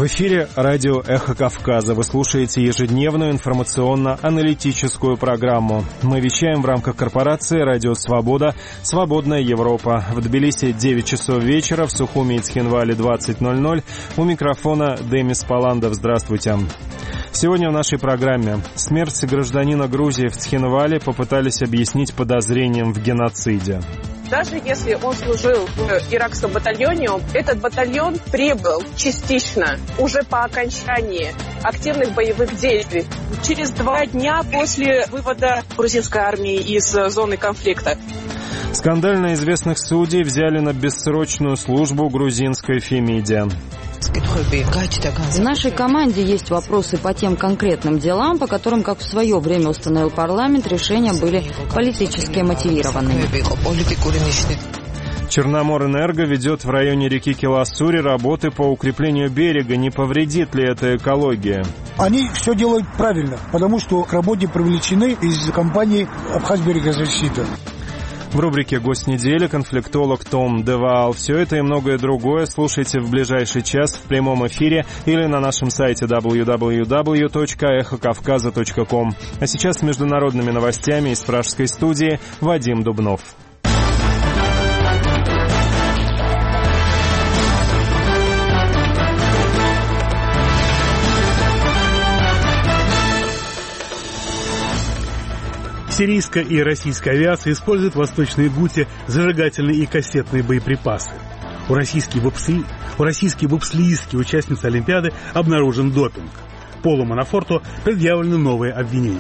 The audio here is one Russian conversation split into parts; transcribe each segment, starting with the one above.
В эфире радио «Эхо Кавказа». Вы слушаете ежедневную информационно-аналитическую программу. Мы вещаем в рамках корпорации «Радио Свобода», «Свободная Европа». В Тбилиси 9 часов вечера, в Сухуми и Цхинвале 20:00. У микрофона Демис Паландов. Здравствуйте. Сегодня в нашей программе смерть гражданина Грузии в Цхинвале попытались объяснить подозрением в геноциде. Даже если он служил в иракском батальоне, этот батальон прибыл частично уже по окончании активных боевых действий. Через 2 дня после вывода грузинской армии из зоны конфликта. Скандально известных судей взяли на бессрочную службу грузинской Фемиде. В нашей команде есть вопросы по тем конкретным делам, по которым, как в свое время установил парламент, решения были политически мотивированными. Черноморэнерго ведет в районе реки Киласури работы по укреплению берега. Не повредит ли это экологии? Они все делают правильно, потому что к работе привлечены из компании «Абхазберегозащита». В рубрике «Гость недели» конфликтолог Том Деваал. Все это и многое другое слушайте в ближайший час в прямом эфире или на нашем сайте www.эхокавказа.ком. А сейчас с международными новостями из пражской студии Вадим Дубнов. Сирийская и российская авиация используют в Восточной Гуте зажигательные и кассетные боеприпасы. У российской бобслеистки участницы Олимпиады обнаружен допинг. Полу Манафорту предъявлены новые обвинения.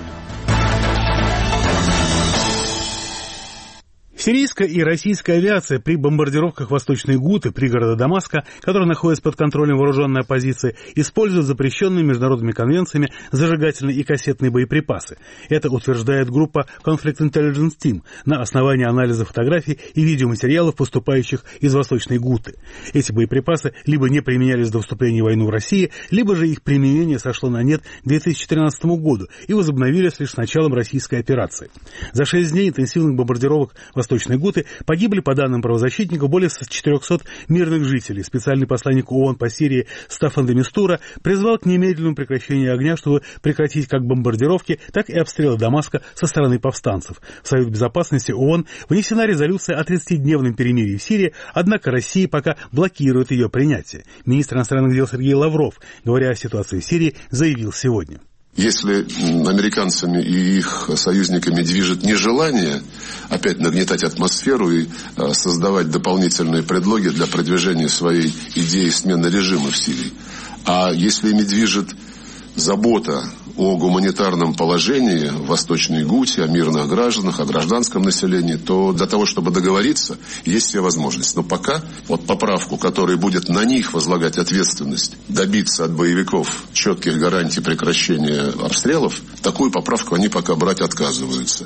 Сирийская и российская авиация при бомбардировках Восточной Гуты, пригорода Дамаска, которые находятся под контролем вооруженной оппозиции, используют запрещенные международными конвенциями зажигательные и кассетные боеприпасы. Это утверждает группа Conflict Intelligence Team на основании анализа фотографий и видеоматериалов, поступающих из Восточной Гуты. Эти боеприпасы либо не применялись до вступления в войну в России, либо же их применение сошло на нет к 2013 году и возобновились лишь с началом российской операции. За 6 дней интенсивных бомбардировок Восточной Гуты погибли, по данным правозащитников, более 400 мирных жителей. Специальный посланник ООН по Сирии Стаффан де Мистура призвал к немедленному прекращению огня, чтобы прекратить как бомбардировки, так и обстрелы Дамаска со стороны повстанцев. В Совет Безопасности ООН внесена резолюция о 30-дневном перемирии в Сирии, однако Россия пока блокирует ее принятие. Министр иностранных дел Сергей Лавров, говоря о ситуации в Сирии, заявил сегодня: если американцами и их союзниками движет нежелание опять нагнетать атмосферу и создавать дополнительные предлоги для продвижения своей идеи смены режима в Сирии, а если ими движет забота о гуманитарном положении в Восточной Гуте, о мирных гражданах, о гражданском населении, то для того, чтобы договориться, есть все возможности. Но пока вот поправку, которая будет на них возлагать ответственность, добиться от боевиков четких гарантий прекращения обстрелов, такую поправку они пока брать отказываются.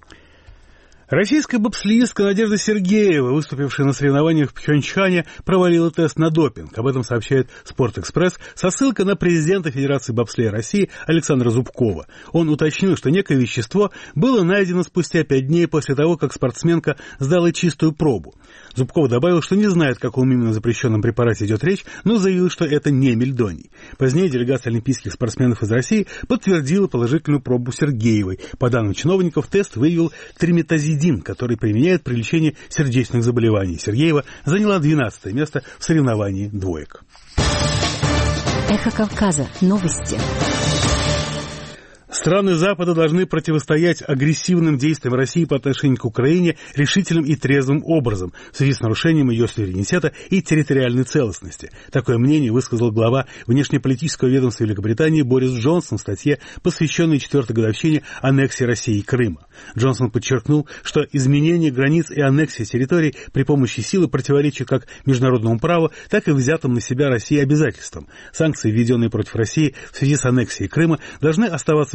Российская бобслеистка Надежда Сергеева, выступившая на соревнованиях в Пхенчхане, провалила тест на допинг. Об этом сообщает «Спортэкспресс» со ссылкой на президента Федерации бобслея России Александра Зубкова. Он уточнил, что некое вещество было найдено спустя 5 дней после того, как спортсменка сдала чистую пробу. Зубков добавил, что не знает, о каком именно запрещенном препарате идет речь, но заявил, что это не мельдоний. Позднее делегация олимпийских спортсменов из России подтвердила положительную пробу Сергеевой. По данным чиновников, тест выявил триметазидин, который применяют при лечении сердечных заболеваний. Сергеева заняла 12 место в соревновании двоек. Эхо Кавказа. Новости. Страны Запада должны противостоять агрессивным действиям России по отношению к Украине решительным и трезвым образом в связи с нарушением ее суверенитета и территориальной целостности. Такое мнение высказал глава внешнеполитического ведомства Великобритании Борис Джонсон в статье, посвященной 4-й годовщине аннексии России Крыма. Джонсон подчеркнул, что изменение границ и аннексия территорий при помощи силы противоречит как международному праву, так и взятым на себя Россией обязательствам. Санкции, введенные против России в связи с аннексией Крыма, должны оставаться в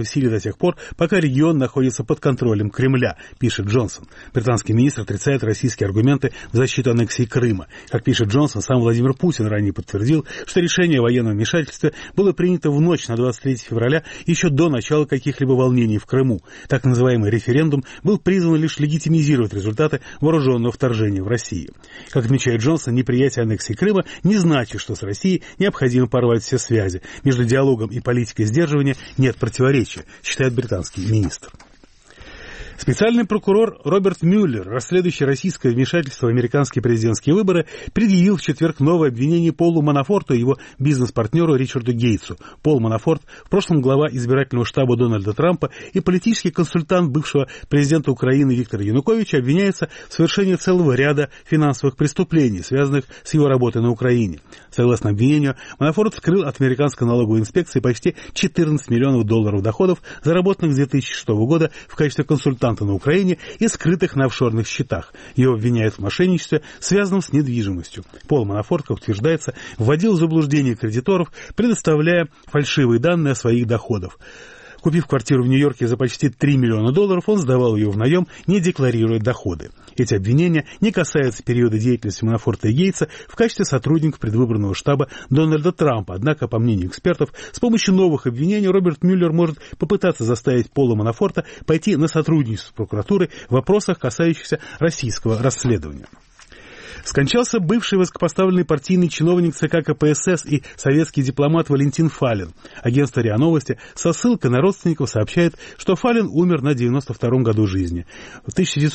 в силе до тех пор, пока регион находится под контролем Кремля, пишет Джонсон. Британский министр отрицает российские аргументы в защиту аннексии Крыма. Как пишет Джонсон, сам Владимир Путин ранее подтвердил, что решение о военном вмешательстве было принято в ночь на 23 февраля еще до начала каких-либо волнений в Крыму. Так называемый референдум был призван лишь легитимизировать результаты вооруженного вторжения в Россию. Как отмечает Джонсон, неприятие аннексии Крыма не значит, что с Россией необходимо порвать все связи. Между диалогом и политикой сдерживания нет противоречия, считает британский министр. Специальный прокурор Роберт Мюллер, расследующий российское вмешательство в американские президентские выборы, предъявил в четверг новое обвинение Полу Манафорту и его бизнес-партнеру Ричарду Гейтсу. Пол Манафорт, в прошлом глава избирательного штаба Дональда Трампа и политический консультант бывшего президента Украины Виктора Януковича, обвиняется в совершении целого ряда финансовых преступлений, связанных с его работой на Украине. Согласно обвинению, Манафорт скрыл от американской налоговой инспекции почти 14 миллионов долларов доходов, заработанных с 2006 года в качестве консультанта на Украине и скрытых на офшорных счетах. Его обвиняют в мошенничестве, связанном с недвижимостью. Пол Манафорт, как утверждается, вводил в заблуждение кредиторов, предоставляя фальшивые данные о своих доходах. Купив квартиру в Нью-Йорке за почти 3 миллиона долларов, он сдавал ее в наем, не декларируя доходы. Эти обвинения не касаются периода деятельности Манафорта и Гейтса в качестве сотрудников предвыборного штаба Дональда Трампа. Однако, по мнению экспертов, с помощью новых обвинений Роберт Мюллер может попытаться заставить Пола Манафорта пойти на сотрудничество с прокуратурой в вопросах, касающихся российского расследования. Скончался бывший высокопоставленный партийный чиновник ЦК КПСС и советский дипломат Валентин Фалин. Агентство РИА Новости со ссылкой на родственников сообщает, что Фалин умер на 92-м году жизни. В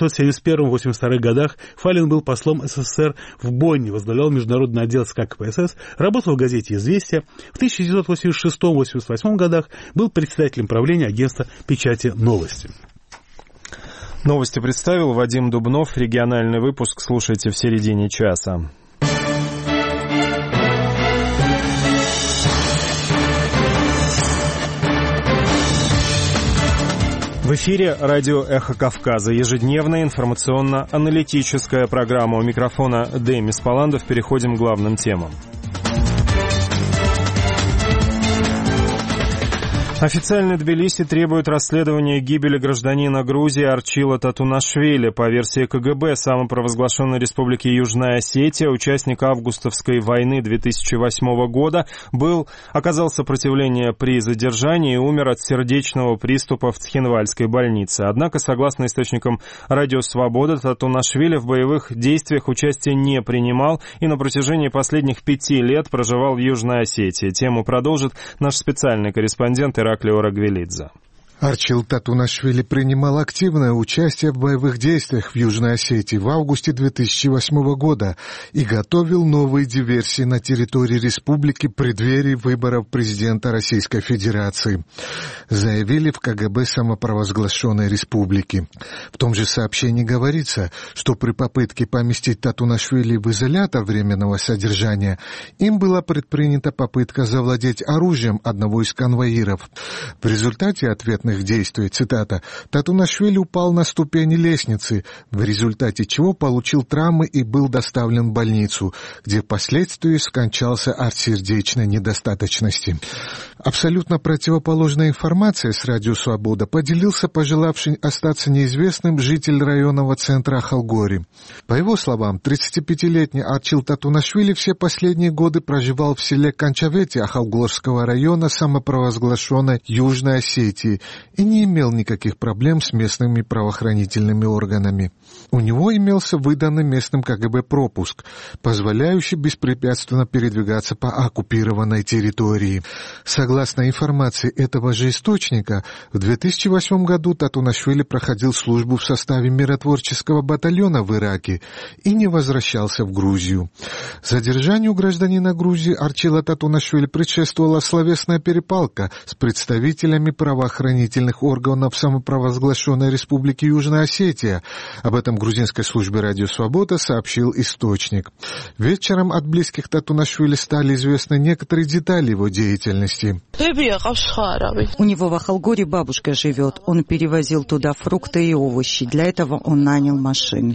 1971-82 годах Фалин был послом СССР в Бонне, возглавлял международный отдел ЦК КПСС, работал в газете «Известия». В 1986-88 годах был председателем правления агентства печати «Новости». Новости представил Вадим Дубнов. Региональный выпуск слушайте в середине часа. В эфире радио «Эхо Кавказа». Ежедневная информационно-аналитическая программа. У микрофона Демис Паландов. Переходим к главным темам. Официально Тбилиси требует расследования гибели гражданина Грузии Арчила Татунашвили. По версии КГБ, самопровозглашенной республики Южная Осетия, участник августовской войны 2008 года, оказал сопротивление при задержании и умер от сердечного приступа в Цхинвальской больнице. Однако, согласно источникам «Радио Свобода», Татунашвили в боевых действиях участия не принимал и на протяжении последних 5 лет проживал в Южной Осетии. Тему продолжит наш специальный корреспондент Ираклио Рагвелидзе. Арчил Татунашвили принимал активное участие в боевых действиях в Южной Осетии в августе 2008 года и готовил новые диверсии на территории республики в преддверии выборов президента Российской Федерации, заявили в КГБ самопровозглашенной республики. В том же сообщении говорится, что при попытке поместить Татунашвили в изолятор временного содержания им была предпринята попытка завладеть оружием одного из конвоиров. В результате ответных действий, цитата, «Татунашвили упал на ступени лестницы, в результате чего получил травмы и был доставлен в больницу, где впоследствии скончался от сердечной недостаточности». Абсолютно противоположная информация с «Радио Свобода» поделился пожелавший остаться неизвестным житель районного центра Ахалгори. По его словам, 35-летний Арчил Татунашвили все последние годы проживал в селе Канчавети Ахалгорского района самопровозглашенной Южной Осетии и не имел никаких проблем с местными правоохранительными органами. У него имелся выданный местным КГБ пропуск, позволяющий беспрепятственно передвигаться по оккупированной территории. Согласно информации этого же источника, в 2008 году Татунашвили проходил службу в составе миротворческого батальона в Ираке и не возвращался в Грузию. Задержанию гражданина Грузии Арчила Татунашвили предшествовала словесная перепалка с представителями правоохранительных органов самопровозглашенной республики Южная Осетия. Об этом грузинской службе «Радио Свобода» сообщил источник. Вечером от близких Татунашвили стали известны некоторые детали его деятельности. У него в Ахалгоре бабушка живет. Он перевозил туда фрукты и овощи. Для этого он нанял машины.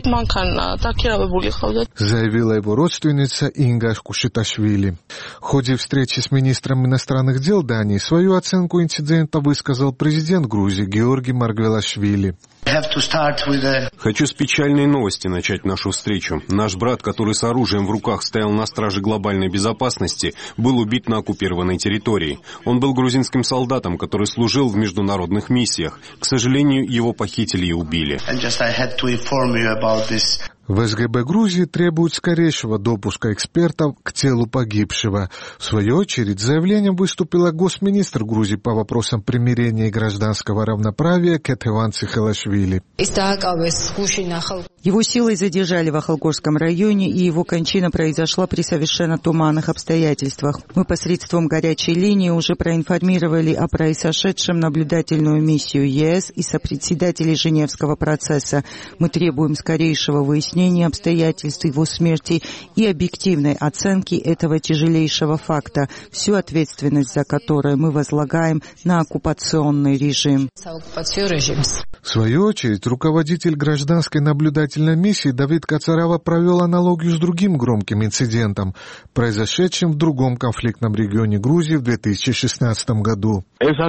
Заявила его родственница Инга Кушиташвили. В ходе встречи с министром иностранных дел Дании свою оценку инцидента высказал президент Грузии Георгий Маргвелашвили. Хочу с печальной новости начать нашу встречу. Наш брат, который с оружием в руках стоял на страже глобальной безопасности, был убит на оккупированной территории. Он был грузинским солдатом, который служил в международных миссиях. К сожалению, его похитили и убили. В СГБ Грузии требуют скорейшего допуска экспертов к телу погибшего. В свою очередь, с заявлением выступила госминистр Грузии по вопросам примирения и гражданского равноправия Кетеван Цихелашвили. Его силой задержали в Ахалгорском районе, и его кончина произошла при совершенно туманных обстоятельствах. Мы посредством горячей линии уже проинформировали о произошедшем наблюдательную миссию ЕС и сопредседателей Женевского процесса. Мы требуем скорейшего выяснения обстоятельств его смерти и объективной оценки этого тяжелейшего факта, всю ответственность за которое мы возлагаем на оккупационный режим. В свою очередь, руководитель гражданской наблюдательной миссии Давид Кацарава провел аналогию с другим громким инцидентом, произошедшим в другом конфликтном регионе Грузии в 2016 году.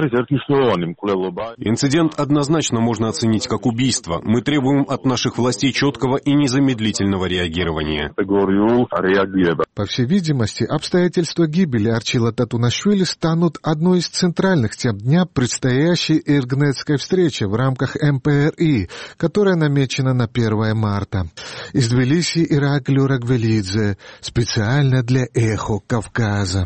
Инцидент однозначно можно оценить как убийство. Мы требуем от наших властей четкого и незамедлительного реагирования. По всей видимости, обстоятельства гибели Арчила Татунашвили станут одной из центральных тем дня предстоящей Иргнетской встречи в рамках МПРИ, которая намечена на 1 марта. Из Тбилиси Ираклио Рагвелидзе, специально для «Эхо Кавказа».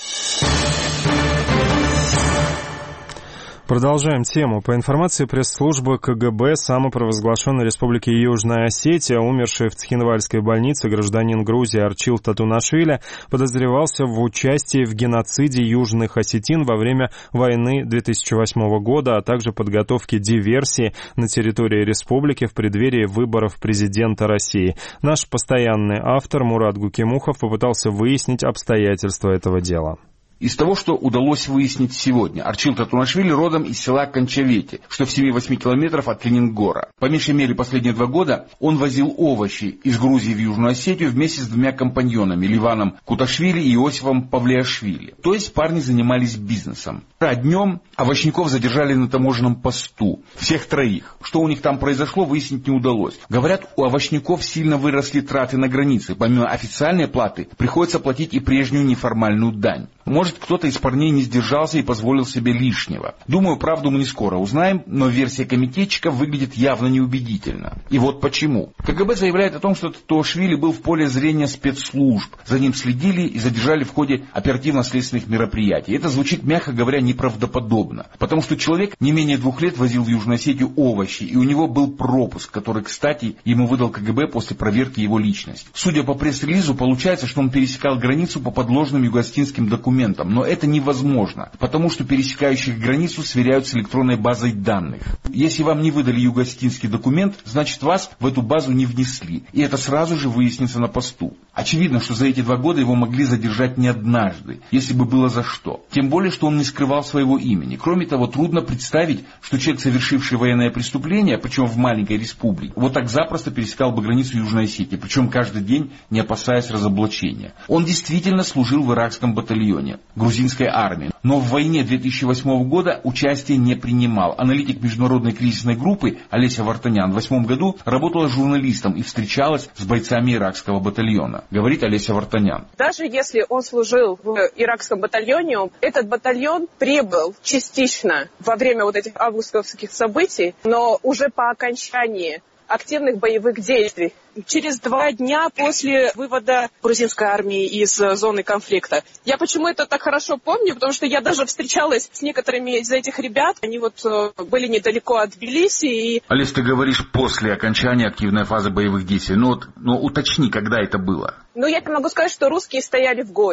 Продолжаем тему. По информации пресс-службы КГБ самопровозглашенной Республики Южная Осетия, умерший в Цхинвальской больнице гражданин Грузии Арчил Татунашвили подозревался в участии в геноциде южных осетин во время войны 2008 года, а также подготовке диверсии на территории республики в преддверии выборов президента России. Наш постоянный автор Мурат Гукимухов попытался выяснить обстоятельства этого дела. Из того, что удалось выяснить сегодня, Арчил Татунашвили родом из села Кончавети, что в 7-8 километров от Ленингора. По меньшей мере последние 2 года он возил овощи из Грузии в Южную Осетию вместе с 2 компаньонами, Ливаном Куташвили и Иосифом Павлиашвили. То есть парни занимались бизнесом. А днем овощников задержали на таможенном посту. Всех 3. Что у них там произошло, выяснить не удалось. Говорят, у овощников сильно выросли траты на границе. Помимо официальной платы, приходится платить и прежнюю неформальную дань. Может, кто-то из парней не сдержался и позволил себе лишнего. Думаю, правду мы не скоро узнаем, но версия комитетчика выглядит явно неубедительно. И вот почему. КГБ заявляет о том, что Татунашвили был в поле зрения спецслужб. За ним следили и задержали в ходе оперативно-следственных мероприятий. Это звучит, мягко говоря, неправдоподобно. Потому что человек не менее 2 лет возил в Южную Осетию овощи, и у него был пропуск, который, кстати, ему выдал КГБ после проверки его личности. Судя по пресс-релизу, получается, что он пересекал границу по подложным югославским документам. Но это невозможно, потому что пересекающих границу сверяют с электронной базой данных. Если вам не выдали югославский документ, значит вас в эту базу не внесли, и это сразу же выяснится на посту. Очевидно, что за эти 2 года его могли задержать не однажды, если бы было за что. Тем более, что он не скрывал своего имени. Кроме того, трудно представить, что человек, совершивший военное преступление, причем в маленькой республике, вот так запросто пересекал бы границу Южной Осетии, причем каждый день, не опасаясь разоблачения. Он действительно служил в иракском батальоне грузинской армии, но в войне 2008 года участие не принимал. Аналитик международной кризисной группы Олеся Вартанян в 2008 году работала журналистом и встречалась с бойцами иракского батальона. Говорит Олеся Вартанян. Даже если он служил в иракском батальоне, этот батальон прибыл частично во время вот этих августовских событий, но уже по окончании активных боевых действий. Через 2 дня после вывода грузинской армии из зоны конфликта. Я почему это так хорошо помню, потому что я даже встречалась с некоторыми из этих ребят. Они вот были недалеко от Тбилиси. И... Олесь, ты говоришь после окончания активной фазы боевых действий. Но уточни, когда это было. Ну, я могу сказать, что русские стояли в горе.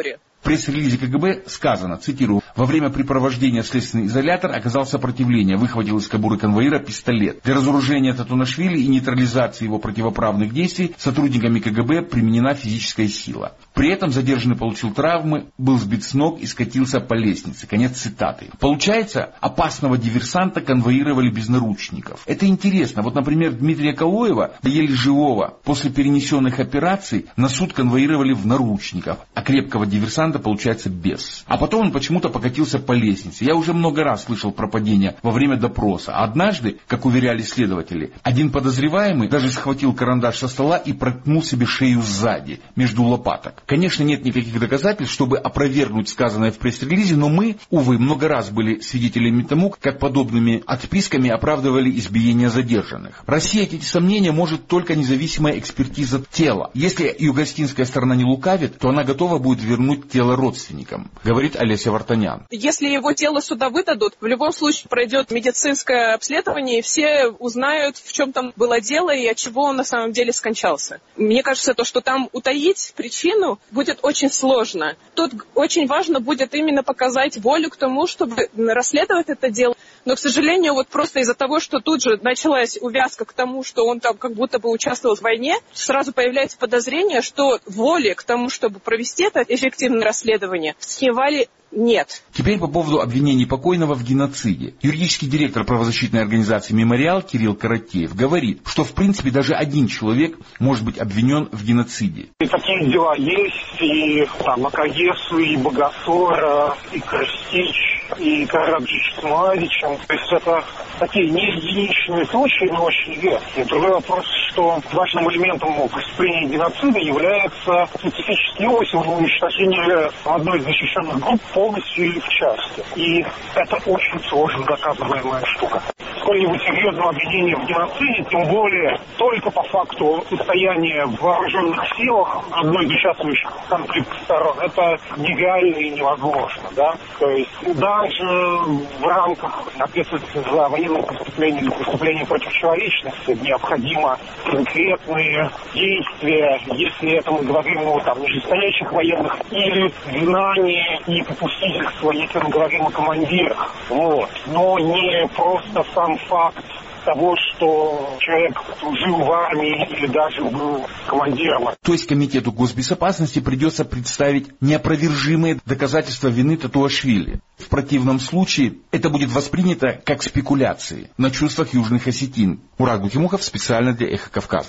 В пресс-релизе КГБ сказано, цитирую, «Во время припровождения в следственный изолятор оказал сопротивление, выхватил из кобуры конвоира пистолет. Для разоружения Татунашвили и нейтрализации его противоправных действий сотрудниками КГБ применена физическая сила. При этом задержанный получил травмы, был сбит с ног и скатился по лестнице». Конец цитаты. Получается, опасного диверсанта конвоировали без наручников. Это интересно. Вот, например, Дмитрия Калоева, еле живого, после перенесенных операций на суд конвоировали в наручниках, а крепкого диверсанта, получается, без. А потом он почему-то покатился по лестнице. Я уже много раз слышал про падение во время допроса. А однажды, как уверяли следователи, один подозреваемый даже схватил карандаш со стола и проткнул себе шею сзади, между лопаток. Конечно, нет никаких доказательств, чтобы опровергнуть сказанное в пресс-релизе, но мы, увы, много раз были свидетелями тому, как подобными отписками оправдывали избиение задержанных. Рассеять эти сомнения может только независимая экспертиза тела. Если югославская сторона не лукавит, то она готова будет вернуть тело родственникам, говорит Олеся Вартанян. Если его тело сюда выдадут, в любом случае пройдет медицинское обследование, и все узнают, в чем там было дело и от чего он на самом деле скончался. Мне кажется, то, что там утаить причину, будет очень сложно. Тут очень важно будет именно показать волю к тому, чтобы расследовать это дело. Но, к сожалению, вот просто из-за того, что тут же началась увязка к тому, что он там как будто бы участвовал в войне, сразу появляется подозрение, что воли к тому, чтобы провести это эффективное расследование, в Схивале нет. Теперь по поводу обвинений покойного в геноциде. Юридический директор правозащитной организации «Мемориал» Кирилл Каратеев говорит, что в принципе даже один человек может быть обвинен в геноциде. И такие дела есть, и там Акаесу, и Богосора, и Крстич, и Караджич с Младичем. То есть это такие не единичные случаи, но очень редкие. Другой вопрос, что важным элементом преступления геноцида является специфический умысел уничтожения одной из защищенных групп полностью или в части. И это очень сложно доказываемая штука. Сколь-нибудь серьезного обвинения в геноциде, тем более только по факту состояния в вооруженных силах одной из участвующих в конфликте сторон, это нереально и невозможно. Да? То есть даже в рамках ответственности за военные преступления или преступления против человечности необходимо конкретные действия, если это мы говорим о нижестоящих военных, или знание и попустительство, если мы говорим о командирах. Вот. Но не просто сам факт того, что человек служил в армии или даже был командиром. То есть Комитету госбезопасности придется представить неопровержимые доказательства вины Татуашвили. В противном случае это будет воспринято как спекуляции на чувствах южных осетин. Мурат Бухимухов специально для Эхо Кавказа.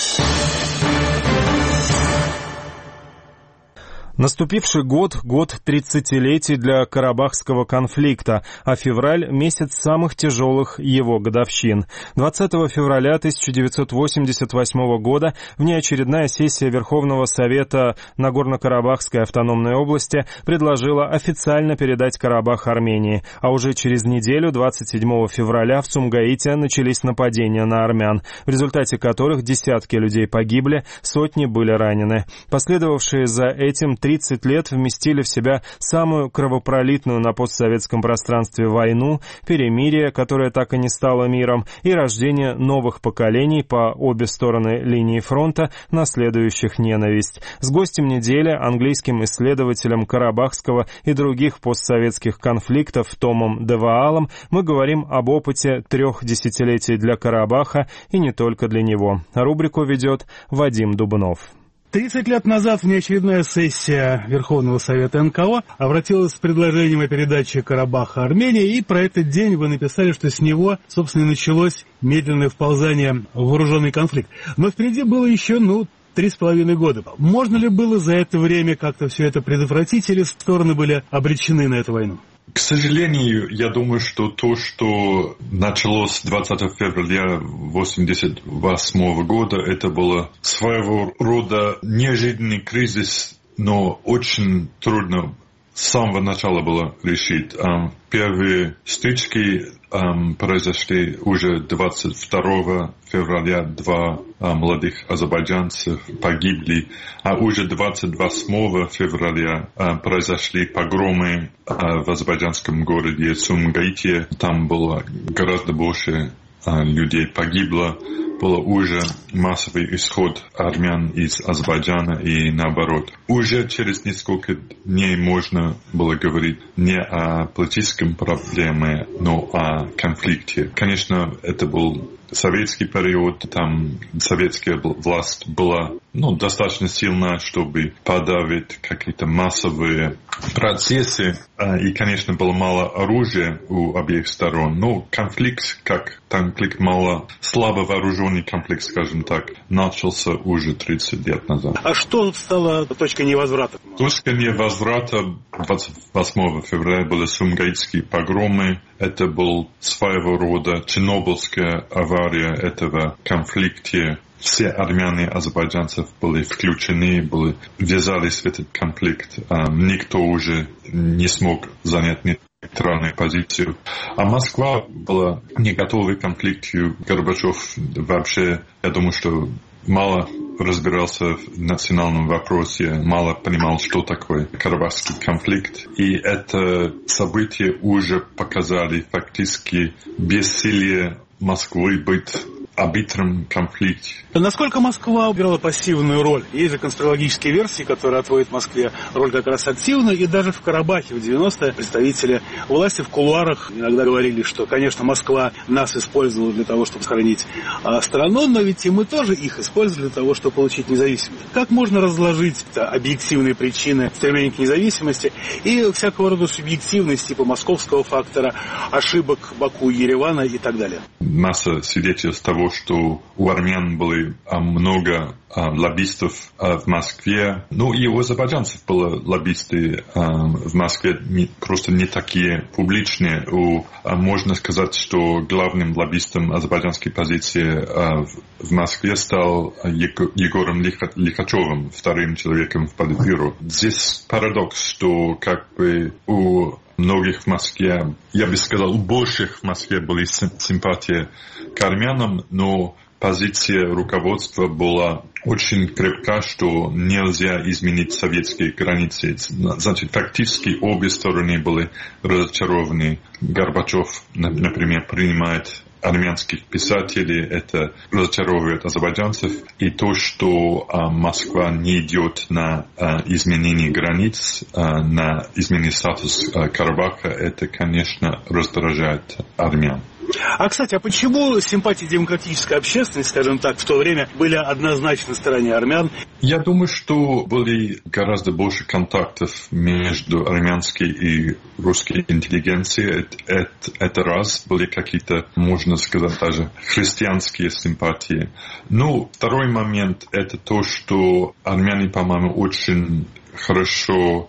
Наступивший год 30-летий для Карабахского конфликта, а февраль – месяц самых тяжелых его годовщин. 20 февраля 1988 года внеочередная сессия Верховного Совета Нагорно-Карабахской автономной области предложила официально передать Карабах Армении, а уже через неделю, 27 февраля, в Сумгаите начались нападения на армян, в результате которых десятки людей погибли, сотни были ранены. Последовавшие за этим 30 лет вместили в себя самую кровопролитную на постсоветском пространстве войну, перемирие, которое так и не стало миром, и рождение новых поколений по обе стороны линии фронта, наследующих ненависть. С гостем недели, английским исследователем карабахского и других постсоветских конфликтов Томом Деваалом, мы говорим об опыте 3 десятилетий для Карабаха и не только для него. Рубрику ведет Вадим Дубнов. 30 лет назад внеочередная сессия Верховного Совета НКО обратилась с предложением о передаче Карабаха Армении, и про этот день вы написали, что с него, собственно, и началось медленное вползание в вооруженный конфликт. Но впереди было еще, 3,5 года. Можно ли было за это время как-то все это предотвратить, или стороны были обречены на эту войну? К сожалению, я думаю, что то, что началось 20 февраля 1988 года, это было своего рода неожиданный кризис, но очень трудно с самого начала было решить. Первые стычки произошли уже 22 февраля, 2 молодых азербайджанцев погибли, а уже 28 февраля произошли погромы в азербайджанском городе Сумгаите. Там было гораздо больше людей погибло, был уже массовый исход армян из Азербайджана и наоборот. Уже через несколько дней можно было говорить не о политическом проблеме, но о конфликте. Конечно, это был советский период, там советская власть была достаточно сильна, чтобы подавить какие-то массовые процессы. И, конечно, было мало оружия у обеих сторон. Но конфликт, мало слабо вооруженный конфликт, скажем так, начался уже 30 лет назад. А что стало точкой невозврата? Точкой невозврата 28 февраля были сумгаитские погромы. Это был своего рода чернобыльская авария этого конфликта. Все армяне и азербайджанцы были включены, ввязались в этот конфликт. Никто уже не смог занять нейтральную позицию. А Москва была не готова к конфликту. Горбачев вообще, я думаю, что мало разбирался в национальном вопросе, мало понимал, что такое карабахский конфликт. И это событие уже показали фактически бессилие Москвы быть арбитром конфликта. Насколько Москва играла пассивную роль? Есть же конспирологические версии, которые отводят Москве роль как раз активную, и даже в Карабахе в 90-е представители власти в кулуарах иногда говорили, что, конечно, Москва нас использовала для того, чтобы сохранить страну, но ведь и мы тоже их использовали для того, чтобы получить независимость. Как можно разложить объективные причины стремления к независимости и всякого рода субъективность типа московского фактора, ошибок Баку, Еревана и так далее? Масса свидетельств того, что у армян были много лоббистов в Москве. И у азербайджанцев были лоббисты в Москве, просто не такие публичные. Можно сказать, что главным лоббистом азербайджанской позиции в Москве стал Егором Лихачевым, вторым человеком в Политбюро. Здесь парадокс, что у многих в Москве, я бы сказал, у больших в Москве были симпатии к армянам, но позиция руководства была очень крепка, что нельзя изменить советские границы. Значит, фактически обе стороны были разочарованы. Горбачев, например, принимает армянских писателей, это разочаровывает азербайджанцев. И то, что Москва не идет на изменение границ, на изменение статуса Карабаха, это, конечно, раздражает армян. Кстати, почему симпатии демократической общественности, скажем так, в то время были однозначно на стороне армян? Я думаю, что были гораздо больше контактов между армянской и русской интеллигенцией. Это раз. Были какие-то, можно сказать, даже христианские симпатии. Второй момент – это то, что армяне, по-моему, очень хорошо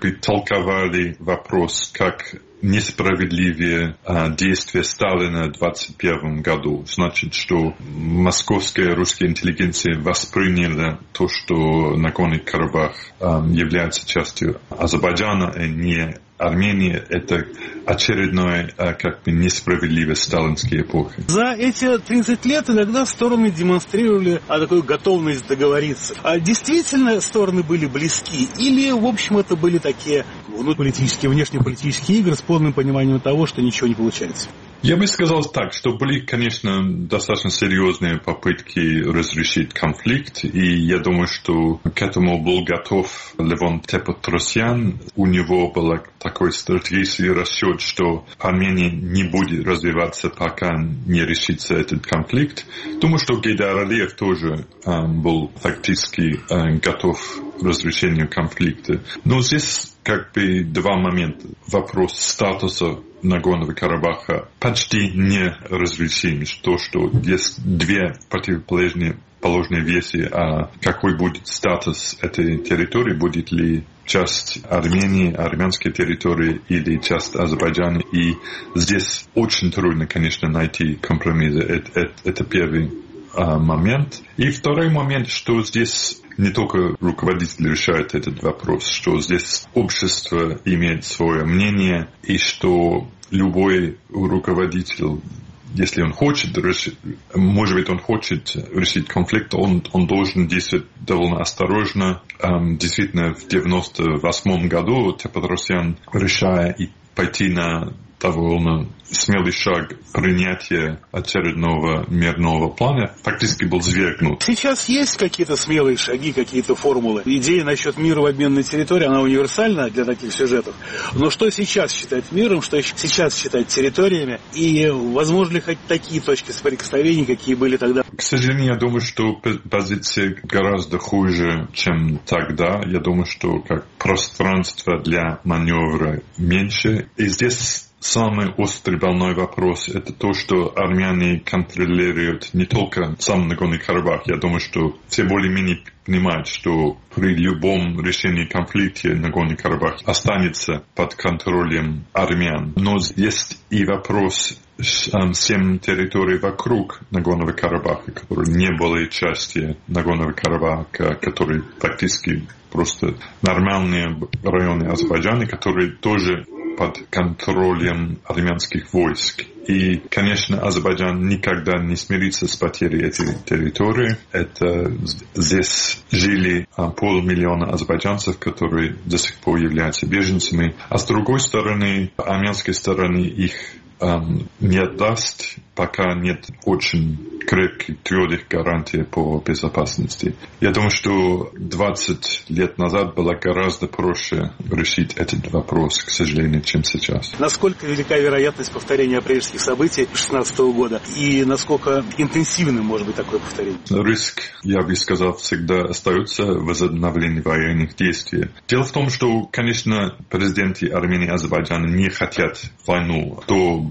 толковали вопрос, как несправедливее действия Сталина в 1921 году. Значит, что московская русская интеллигенция восприняла то, что Нагорный Карабах является частью Азербайджана, а не Армения. Это очередная несправедливость сталинской эпохи. За эти 30 лет иногда стороны демонстрировали такую готовность договориться. А действительно стороны были близки? Или, в общем, это были такие внутриполитические, внешнеполитические игры с полным пониманием того, что ничего не получается? Я бы сказал так, что были, конечно, достаточно серьезные попытки разрешить конфликт, и я думаю, что к этому был готов Левон Тепетросян. У него был такой стратегический расчет, что Армения не будет развиваться, пока не решится этот конфликт. Думаю, что Гейдар Алиев тоже был фактически готов к разрешению конфликта. Но здесь два момента. Вопрос статуса Нагорного Карабаха почти не разрешим. То, что есть две противоположные версии, какой будет статус этой территории, будет ли часть Армении, армянской территории или часть Азербайджана. И здесь очень трудно, конечно, найти компромисс. Это первый момент. И второй момент, что здесь не только руководитель решает этот вопрос, что здесь общество имеет свое мнение, и что любой руководитель, если он хочет решить, может быть, он хочет решить конфликт, он должен действовать довольно осторожно. Действительно, в 1998 году Тепетросян, решая пойти на довольно смелый шаг принятия очередного мирного плана фактически был свергнут. Сейчас есть какие-то смелые шаги, какие-то формулы? Идея насчет мира в обменной территории, она универсальна для таких сюжетов. Но что сейчас считать миром, что сейчас считать территориями? И возможно ли хоть такие точки соприкосновения, какие были тогда? К сожалению, я думаю, что позиция гораздо хуже, чем тогда. Я думаю, что как пространство для маневра меньше. И здесь самый острый больной вопрос – это то, что армяне контролируют не только сам Нагорный Карабах. Я думаю, что все более-менее понимают, что при любом решении конфликта Нагорный Карабах останется под контролем армян. Но есть и вопрос 7 территорий вокруг Нагорного Карабаха, которые не были частью Нагорного Карабаха, которые практически просто нормальные районы Азербайджана, которые тоже под контролем армянских войск. И, конечно, Азербайджан никогда не смирится с потерей этой территории. Здесь жили 500 000 азербайджанцев, которые до сих пор являются беженцами. А с другой стороны, армянской стороны их не отдаст, пока нет очень крепких, твердых гарантий по безопасности. Я думаю, что 20 лет назад было гораздо проще решить этот вопрос, к сожалению, чем сейчас. Насколько велика вероятность повторения апрельских событий 2016 года? И насколько интенсивным может быть такое повторение? Риск, я бы сказал, всегда остается возобновление военных действий. Дело в том, что, конечно, президенты Армении и Азербайджана не хотят войну.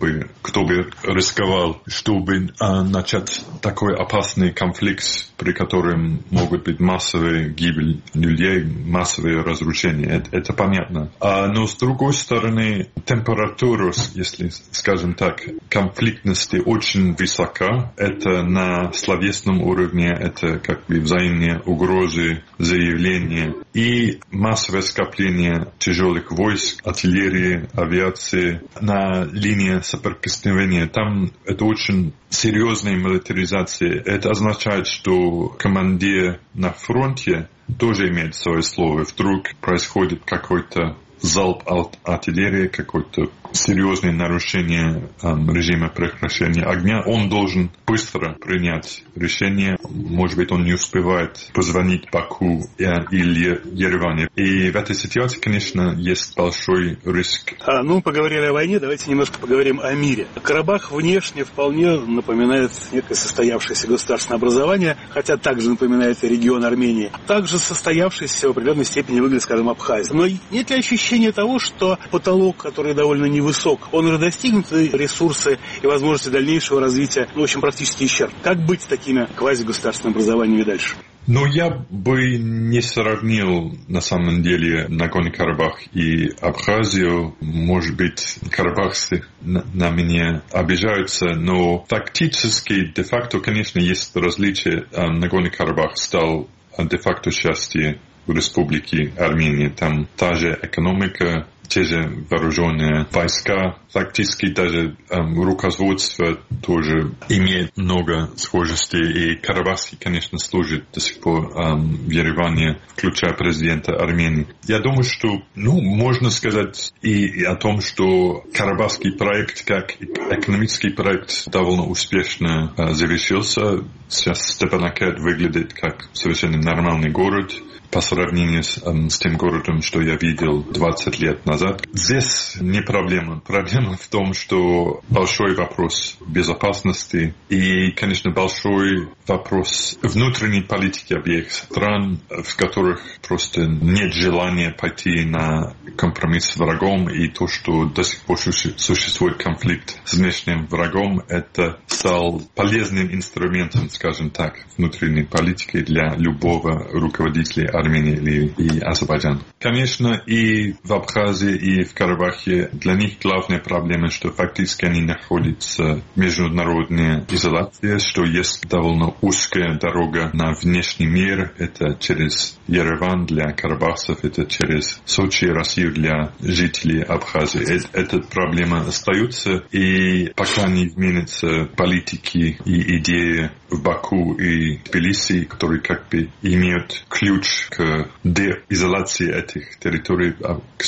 Кто бы рисковал, чтобы начать такой опасный конфликт, при котором могут быть массовые гибель людей, массовые разрушения. Это понятно. Но с другой стороны, температура, если скажем так, конфликтности очень высока. Это на словесном уровне, это как бы взаимные угрозы, заявления и массовое скопление тяжелых войск, артиллерии, авиации на линии соприкосновения. Там это очень серьезная милитаризация. Это означает, что командир на фронте тоже имеет свое слово. Вдруг происходит какой-то залп артиллерии, какое-то серьезное нарушение режима прекращения огня, он должен быстро принять решение. Может быть, он не успевает позвонить Баку или Ереване. И в этой ситуации, конечно, есть большой риск. Поговорили о войне, давайте немножко поговорим о мире. Карабах внешне вполне напоминает некое состоявшееся государственное образование, хотя также напоминает и регион Армении. Также состоявшийся в определенной степени выглядит, скажем, Абхазия. Но нет ли ощущения того, что потолок, который довольно невысок, он уже достигнут, и ресурсы и возможности дальнейшего развития, в общем, практически исчерпаны? Как быть с такими квазигосударственными образованиями дальше? Я бы не сравнил, на самом деле, Нагорный Карабах и Абхазию. Может быть, карабахцы на меня обижаются, но фактически, де-факто, конечно, есть различия. Нагорный Карабах стал де-факто частью Республики Армения. Там та же экономика, те же вооруженные войска. Фактически даже руководство тоже имеет много схожестей. И Карабахский, конечно, служит до сих пор в Ереване, включая президента Армении. Я думаю, что можно сказать и о том, что Карабахский проект как экономический проект довольно успешно завершился. Сейчас Степанакерт выглядит как совершенно нормальный город по сравнению с тем городом, что я видел 20 лет назад. Здесь не проблема. Проблема в том, что большой вопрос безопасности и, конечно, большой вопрос внутренней политики обеих стран, в которых просто нет желания пойти на компромисс с врагом, и то, что до сих пор существует конфликт с внешним врагом, это стал полезным инструментом, скажем так, внутренней политики для любого руководителя Армении и Азербайджана. Конечно, и в Абхазии, и в Карабахе для них главная проблема, что фактически они находятся в международной изоляции, что есть довольно узкая дорога на внешний мир. Это через Ереван для карабахцев, это через Сочи, Россию для жителей Абхазии. Эта проблема остается, и пока не изменятся политики и идеи в Баку и Тбилиси, которые как бы имеют ключ к деизоляции этих территорий, к сожалению,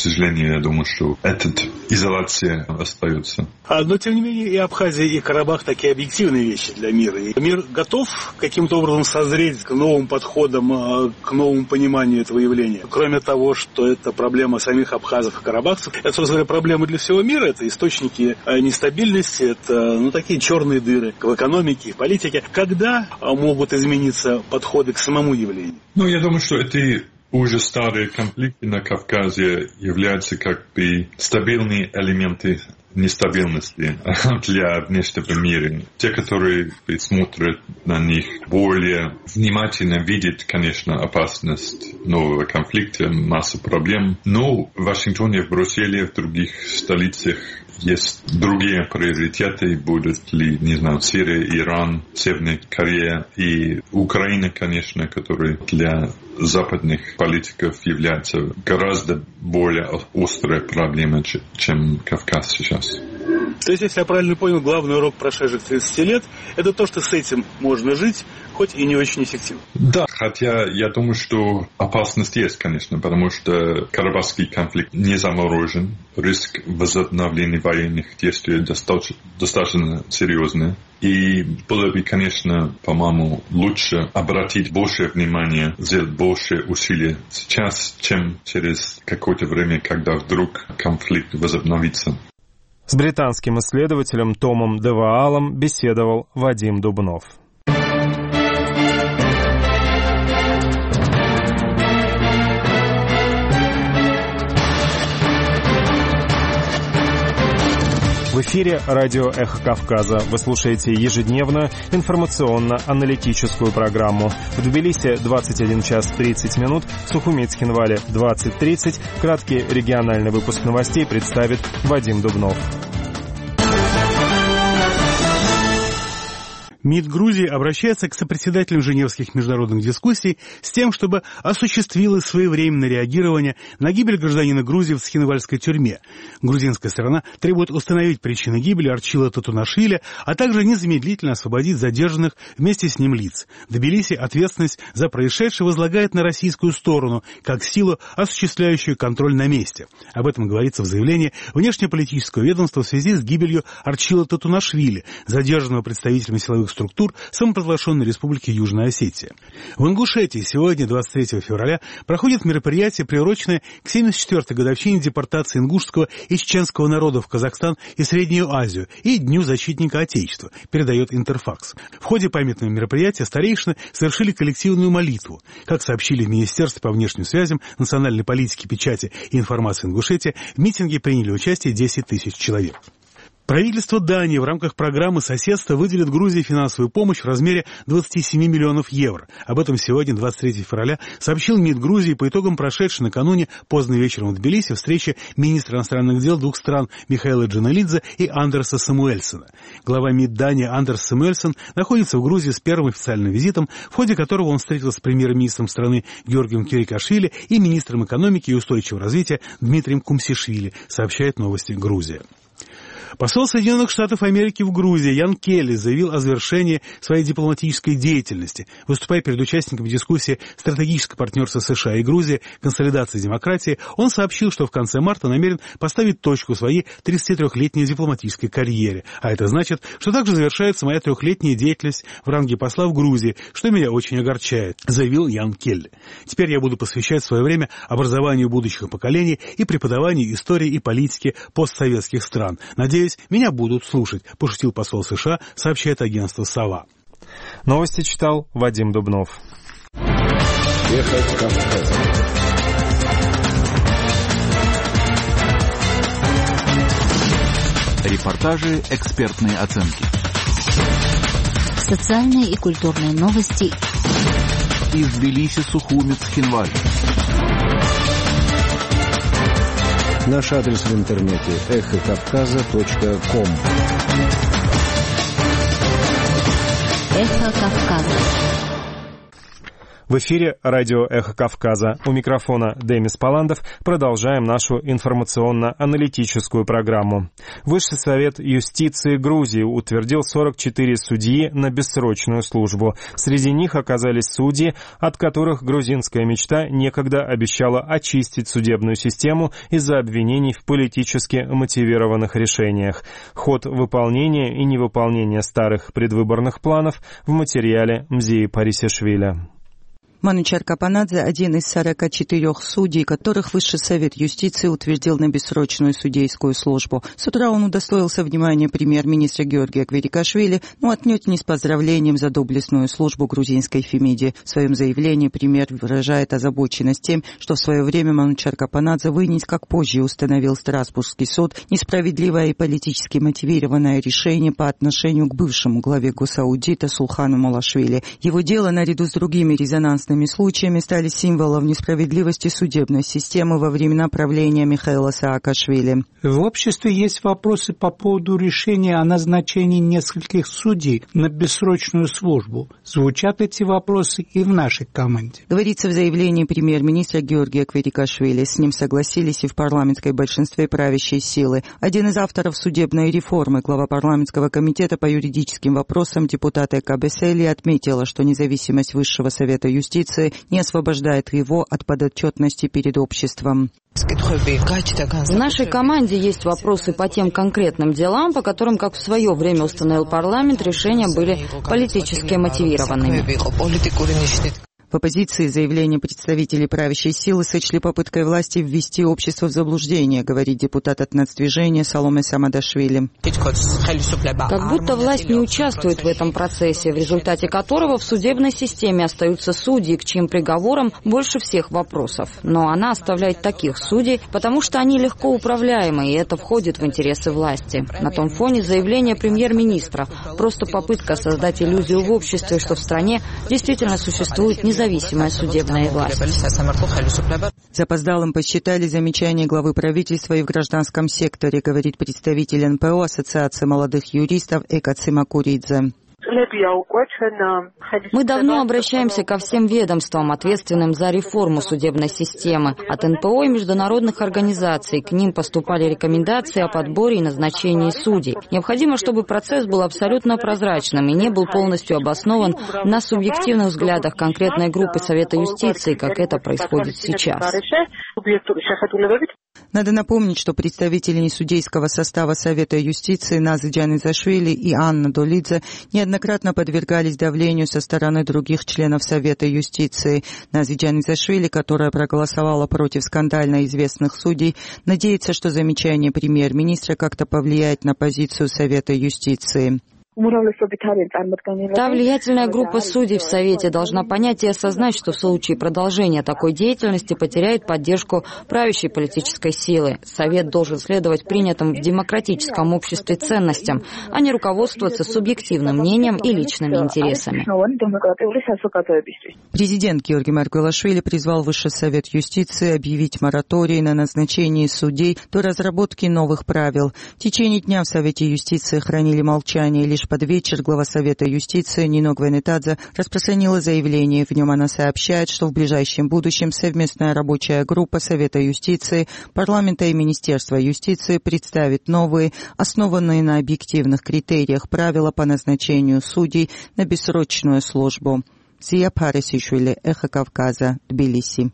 я думаю, что эта изоляция остается. Но, тем не менее, и Абхазия, и Карабах такие объективные вещи для мира. И мир готов каким-то образом созреть к новым подходам, к новому пониманию этого явления. Кроме того, что это проблема самих абхазов и карабахцев, это, собственно говоря, проблема для всего мира, это источники нестабильности, это такие черные дыры в экономике, в политике. Когда могут измениться подходы к самому явлению? Я думаю, что эти уже старые конфликты на Кавказе являются как бы стабильные элементы нестабильности для внешнего мира. Те, которые смотрят на них более внимательно, видят, конечно, опасность нового конфликта, массу проблем. Но в Вашингтоне, в Брюсселе, в других столицах есть другие приоритеты, будут ли, не знаю, Сирия, Иран, Северная Корея и Украина, конечно, которые для западных политиков являются гораздо более острой проблемой, чем Кавказ сейчас. То есть, если я правильно понял, главный урок прошедших 30 лет – это то, что с этим можно жить, хоть и не очень эффективно. Да, хотя я думаю, что опасность есть, конечно, потому что Карабахский конфликт не заморожен, риск возобновления военных действий достаточно серьезный. И было бы, конечно, по-моему, лучше обратить больше внимания, сделать больше усилий сейчас, чем через какое-то время, когда вдруг конфликт возобновится. С британским исследователем Томом де Ваалом беседовал Вадим Дубнов. В эфире радио «Эхо Кавказа». Вы слушаете ежедневную информационно-аналитическую программу. В Тбилиси 21 час 30 минут, в Сухумит-Цхинвале 20:30. Краткий региональный выпуск новостей представит Вадим Дубнов. МИД Грузии обращается к сопредседателям Женевских международных дискуссий с тем, чтобы осуществила своевременное реагирование на гибель гражданина Грузии в Цхинвальской тюрьме. Грузинская сторона требует установить причины гибели Арчила Татунашвили, а также незамедлительно освободить задержанных вместе с ним лиц. Тбилиси ответственность за происшедшее возлагает на российскую сторону, как силу, осуществляющую контроль на месте. Об этом говорится в заявлении внешнеполитического ведомства в связи с гибелью Арчила Татунашвили, задержанного представителями силовых структур самопровозглашенной Республики Южная Осетия. В Ингушетии сегодня, 23 февраля, проходит мероприятие, приуроченное к 74-й годовщине депортации ингушского и чеченского народов в Казахстан и Среднюю Азию и Дню защитника Отечества, передает Интерфакс. В ходе памятного мероприятия старейшины совершили коллективную молитву. Как сообщили в Министерстве по внешним связям, национальной политике, печати и информации Ингушетии, в митинге приняли участие 10 тысяч человек. Правительство Дании в рамках программы соседства выделит Грузии финансовую помощь в размере 27 миллионов евро. Об этом сегодня, 23 февраля, сообщил МИД Грузии по итогам прошедшей накануне поздно вечером в Тбилиси встречи министра иностранных дел двух стран Михаила Джаналидзе и Андерса Самуэльсона. Глава МИД Дании Андерс Самуэльсон находится в Грузии с первым официальным визитом, в ходе которого он встретился с премьер-министром страны Георгием Кюрикашвили и министром экономики и устойчивого развития Дмитрием Кумсишвили, сообщает «Новости Грузия». Посол Соединенных Штатов Америки в Грузии Ян Келли заявил о завершении своей дипломатической деятельности. Выступая перед участниками дискуссии «Стратегическое партнерство США и Грузии. Консолидация демократии», он сообщил, что в конце марта намерен поставить точку в своей 33-летней дипломатической карьере. А это значит, что также завершается моя 3-летняя деятельность в ранге посла в Грузии, что меня очень огорчает, заявил Ян Келли. Теперь я буду посвящать свое время образованию будущих поколений и преподаванию истории и политики постсоветских стран. Надеюсь, меня будут слушать, пошутил посол США, сообщает агентство «Сова». Новости читал Вадим Дубнов. Эхо Кавказа. Репортажи, экспертные оценки. Социальные и культурные новости. Из Тбилиси, Сухуми, Цхинваль. Наш адрес в интернете эхокавказа.ком. Эхо Кавказа. В эфире радио «Эхо Кавказа». У микрофона Демис Паландов. Продолжаем нашу информационно-аналитическую программу. Высший совет юстиции Грузии утвердил 44 судьи на бессрочную службу. Среди них оказались судьи, от которых грузинская мечта некогда обещала очистить судебную систему из-за обвинений в политически мотивированных решениях. Ход выполнения и невыполнения старых предвыборных планов в материале Мзии Парисишвили. Манучар Капанадзе – один из 44 судей, которых Высший совет юстиции утвердил на бессрочную судейскую службу. С утра он удостоился внимания премьер-министра Георгия Кверикашвили, но отнюдь не с поздравлением за доблестную службу грузинской Фемиде. В своем заявлении премьер выражает озабоченность тем, что в свое время Манучар Капанадзе вынес, как позже установил Страсбургский суд, несправедливое и политически мотивированное решение по отношению к бывшему главе госаудита Сулхану Малашвили. Его дело, наряду с другими резонансными случаями, стали символом несправедливости судебной системы во времена правления Михаила Саакашвили. В обществе есть вопросы по поводу решения о назначении нескольких судей на бессрочную службу. Звучат эти вопросы и в нашей команде. Говорится в заявлении премьер-министра Георгия Кверикашвили. С ним согласились и в парламентской большинстве правящей силы. Один из авторов судебной реформы, глава парламентского комитета по юридическим вопросам, депутат Эка Бесели, отметила, что независимость Высшего совета юстиции не освобождает его от подотчетности перед обществом. В нашей команде есть вопросы по тем конкретным делам, по которым, как в свое время установил парламент, решения были политически мотивированными. В оппозиции заявление представителей правящей силы сочли попыткой власти ввести общество в заблуждение, говорит депутат от нацдвижения Саломе Самадашвили. Как будто власть не участвует в этом процессе, в результате которого в судебной системе остаются судьи, к чьим приговорам больше всех вопросов. Но она оставляет таких судей, потому что они легко управляемы, и это входит в интересы власти. На том фоне заявление премьер-министра – просто попытка создать иллюзию в обществе, что в стране действительно существует независимая судебная власть. Запоздалым посчитали замечания главы правительства и в гражданском секторе, говорит представитель НПО Ассоциации молодых юристов Эка Цимакуридзе. Мы давно обращаемся ко всем ведомствам, ответственным за реформу судебной системы, от НПО и международных организаций. К ним поступали рекомендации о подборе и назначении судей. Необходимо, чтобы процесс был абсолютно прозрачным и не был полностью обоснован на субъективных взглядах конкретной группы Совета юстиции, как это происходит сейчас. Надо напомнить, что представители несудейского состава Совета юстиции Назы Джанизашвили и Анна Долидзе неоднократно подвергались давлению со стороны других членов Совета юстиции. Назы Джанизашвили, которая проголосовала против скандально известных судей, надеется, что замечание премьер-министра как-то повлияет на позицию Совета юстиции. Та влиятельная группа судей в Совете должна понять и осознать, что в случае продолжения такой деятельности потеряет поддержку правящей политической силы. Совет должен следовать принятым в демократическом обществе ценностям, а не руководствоваться субъективным мнением и личными интересами. Президент Георгий Маргвелашвили призвал Высший совет юстиции объявить мораторий на назначение судей до разработки новых правил. В течение дня в Совете юстиции хранили молчание. Лишь под вечер глава Совета юстиции Нино Гвенетадзе распространила заявление. В нем она сообщает, что в ближайшем будущем совместная рабочая группа Совета юстиции, парламента и Министерства юстиции представит новые, основанные на объективных критериях, правила по назначению судей на бессрочную службу. Зия Парисишвили, Эхо Кавказа, Тбилиси.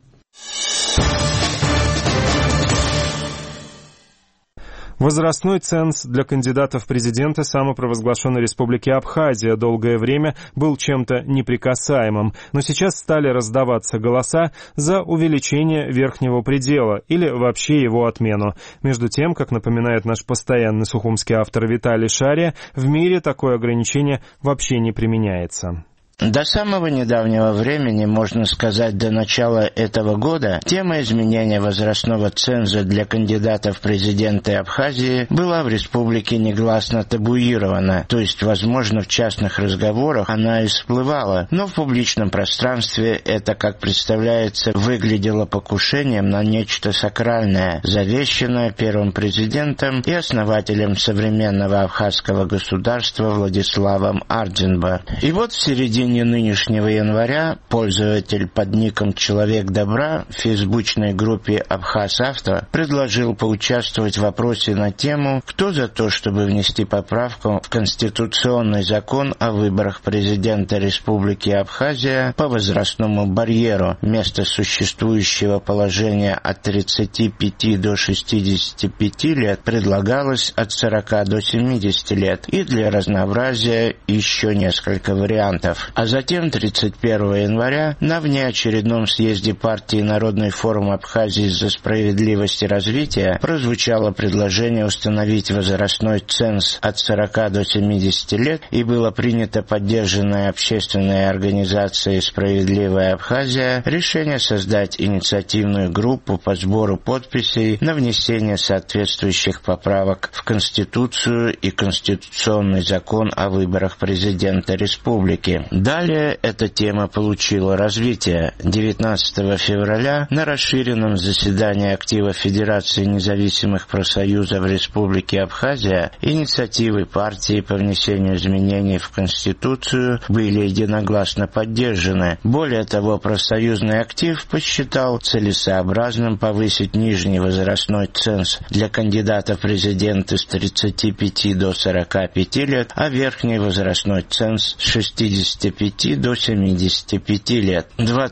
Возрастной ценз для кандидата в президенты самопровозглашенной республики Абхазия долгое время был чем-то неприкасаемым, но сейчас стали раздаваться голоса за увеличение верхнего предела или вообще его отмену. Между тем, как напоминает наш постоянный сухумский автор Виталий Шария, в мире такое ограничение вообще не применяется. До самого недавнего времени, можно сказать, до начала этого года, тема изменения возрастного ценза для кандидатов в президенты Абхазии была в республике негласно табуирована, то есть, возможно, в частных разговорах она и всплывала, но в публичном пространстве это, как представляется, выглядело покушением на нечто сакральное, завещанное первым президентом и основателем современного абхазского государства Владиславом Ардзинба. И вот в середине середине нынешнего января пользователь под ником «Человек добра» в фейсбучной группе «Абхаз-Авто» предложил поучаствовать в вопросе на тему «Кто за то, чтобы внести поправку в Конституционный закон о выборах президента Республики Абхазия по возрастному барьеру вместо существующего положения от 35 до 65 лет предлагалось от 40 до 70 лет и для разнообразия еще несколько вариантов». А затем 31 января на внеочередном съезде партии «Народный форум Абхазии за справедливость и развитие» прозвучало предложение установить возрастной ценз от 40 до 70 лет, и было принято поддержанное общественной организацией «Справедливая Абхазия» решение создать инициативную группу по сбору подписей на внесение соответствующих поправок в Конституцию и Конституционный закон о выборах президента республики. Далее эта тема получила развитие. 19 февраля на расширенном заседании актива Федерации независимых профсоюзов Республики Абхазия инициативы партии по внесению изменений в Конституцию были единогласно поддержаны. Более того, профсоюзный актив посчитал целесообразным повысить нижний возрастной ценз для кандидата в президенты с 35 до 45 лет, а верхний возрастной ценз с 65 до 75 лет.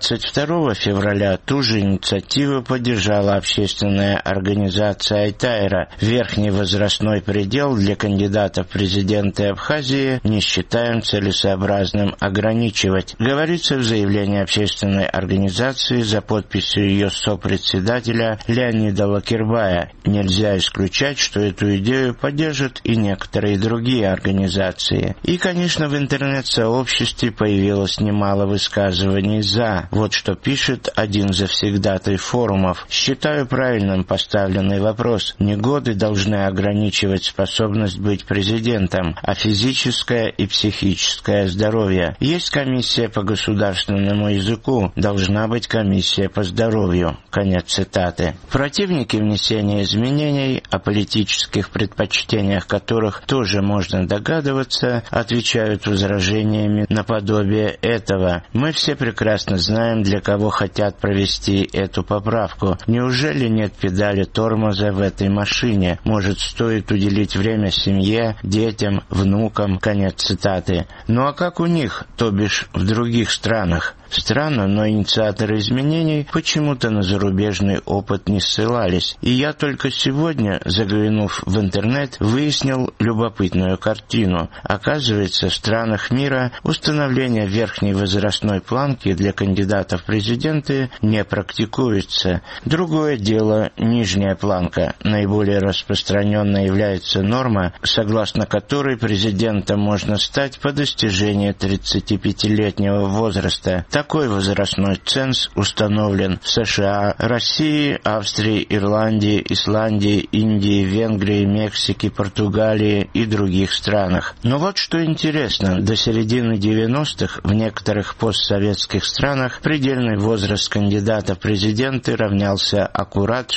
22 февраля ту же инициативу поддержала общественная организация Айтайра. Верхний возрастной предел для кандидата в президенты Абхазии не считаем целесообразным ограничивать. Говорится в заявлении общественной организации за подписью ее сопредседателя Леонида Лакербая. Нельзя исключать, что эту идею поддержат и некоторые другие организации. И, конечно, в интернет-сообществе появилось немало высказываний «за». Вот что пишет один завсегдатай форумов. «Считаю правильным поставленный вопрос. Не годы должны ограничивать способность быть президентом, а физическое и психическое здоровье. Есть комиссия по государственному языку, должна быть комиссия по здоровью». Конец цитаты. Противники внесения изменений, о политических предпочтениях которых тоже можно догадываться, отвечают возражениями наподобие этого. «Мы все прекрасно знаем, для кого хотят провести эту поправку. Неужели нет педали тормоза в этой машине? Может, стоит уделить время семье, детям, внукам?» Конец цитаты. Ну а как у них, то бишь в других странах? Странно, но инициаторы изменений почему-то на зарубежный опыт не ссылались. И я только сегодня, заглянув в интернет, выяснил любопытную картину. Оказывается, в странах мира установление верхней возрастной планки для кандидатов в президенты не практикуется. Другое дело нижняя планка. Наиболее распространенной является норма, согласно которой президентом можно стать по достижении 35-летнего возраста. Такой возрастной ценз установлен в США, России, Австрии, Ирландии, Исландии, Индии, Венгрии, Мексике, Португалии и других странах. Но вот что интересно, до середины 90-х в некоторых постсоветских странах предельный возраст кандидата в президенты равнялся аккурат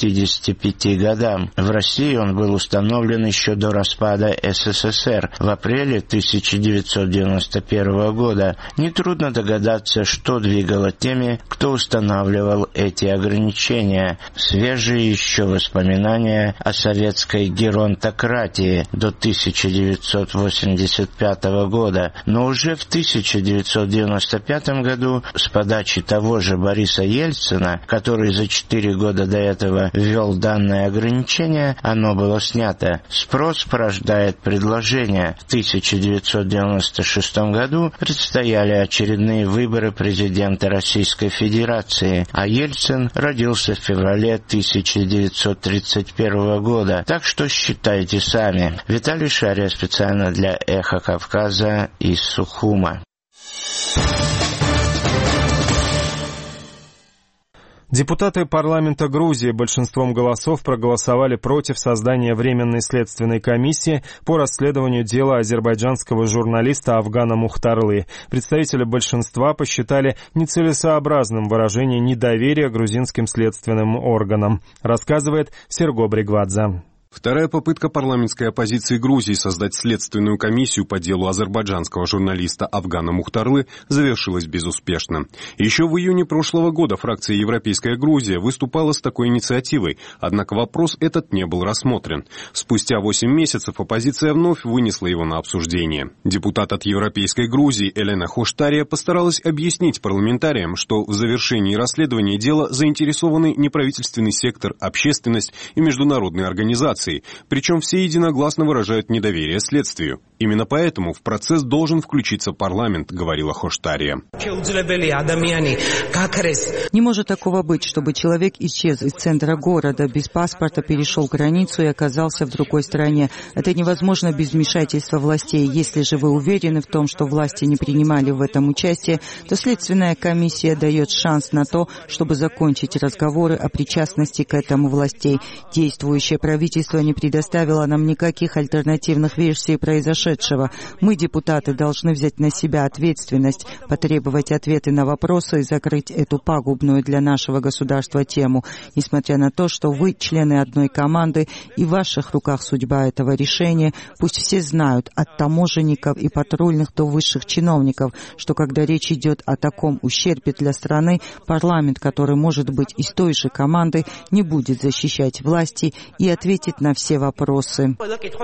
65 годам. В России он был установлен еще до распада СССР в апреле 1991 года. Нетрудно догадаться, что двигало теми, кто устанавливал эти ограничения. Свежие еще воспоминания о советской геронтократии до 1985 года. Но уже в 1995 году с подачи того же Бориса Ельцина, который за 4 года до этого ввел данное ограничение, оно было снято. Спрос порождает предложение. В 1996 году предстояли очередные выборы президента Российской Федерации, а Ельцин родился в феврале 1931 года. Так что считайте сами. Виталий Шария специально для «Эхо Кавказа» из Сухума. Депутаты парламента Грузии большинством голосов проголосовали против создания Временной следственной комиссии по расследованию дела азербайджанского журналиста Афгана Мухтарлы. Представители большинства посчитали нецелесообразным выражение недоверия грузинским следственным органам, рассказывает Серго Бригвадзе. Вторая попытка парламентской оппозиции Грузии создать следственную комиссию по делу азербайджанского журналиста Афгана Мухтарлы завершилась безуспешно. Еще в июне прошлого года фракция «Европейская Грузия» выступала с такой инициативой, однако вопрос этот не был рассмотрен. Спустя 8 месяцев оппозиция вновь вынесла его на обсуждение. Депутат от «Европейской Грузии» Элена Хоштария постаралась объяснить парламентариям, что в завершении расследования дела заинтересованы неправительственный сектор, общественность и международные организации. Причем все единогласно выражают недоверие следствию. Именно поэтому в процесс должен включиться парламент, говорила Хоштария. Не может такого быть, чтобы человек исчез из центра города, без паспорта перешел границу и оказался в другой стране. Это невозможно без вмешательства властей. Если же вы уверены в том, что власти не принимали в этом участие, то следственная комиссия дает шанс на то, чтобы закончить разговоры о причастности к этому властей. Действующее правительство не предоставило нам никаких альтернативных версий произошедшего. Мы, депутаты, должны взять на себя ответственность, потребовать ответы на вопросы и закрыть эту пагубную для нашего государства тему. Несмотря на то, что вы члены одной команды и в ваших руках судьба этого решения, пусть все знают, от таможенников и патрульных до высших чиновников, что когда речь идет о таком ущербе для страны, парламент, который может быть из той же команды, не будет защищать власти и ответит на все вопросы.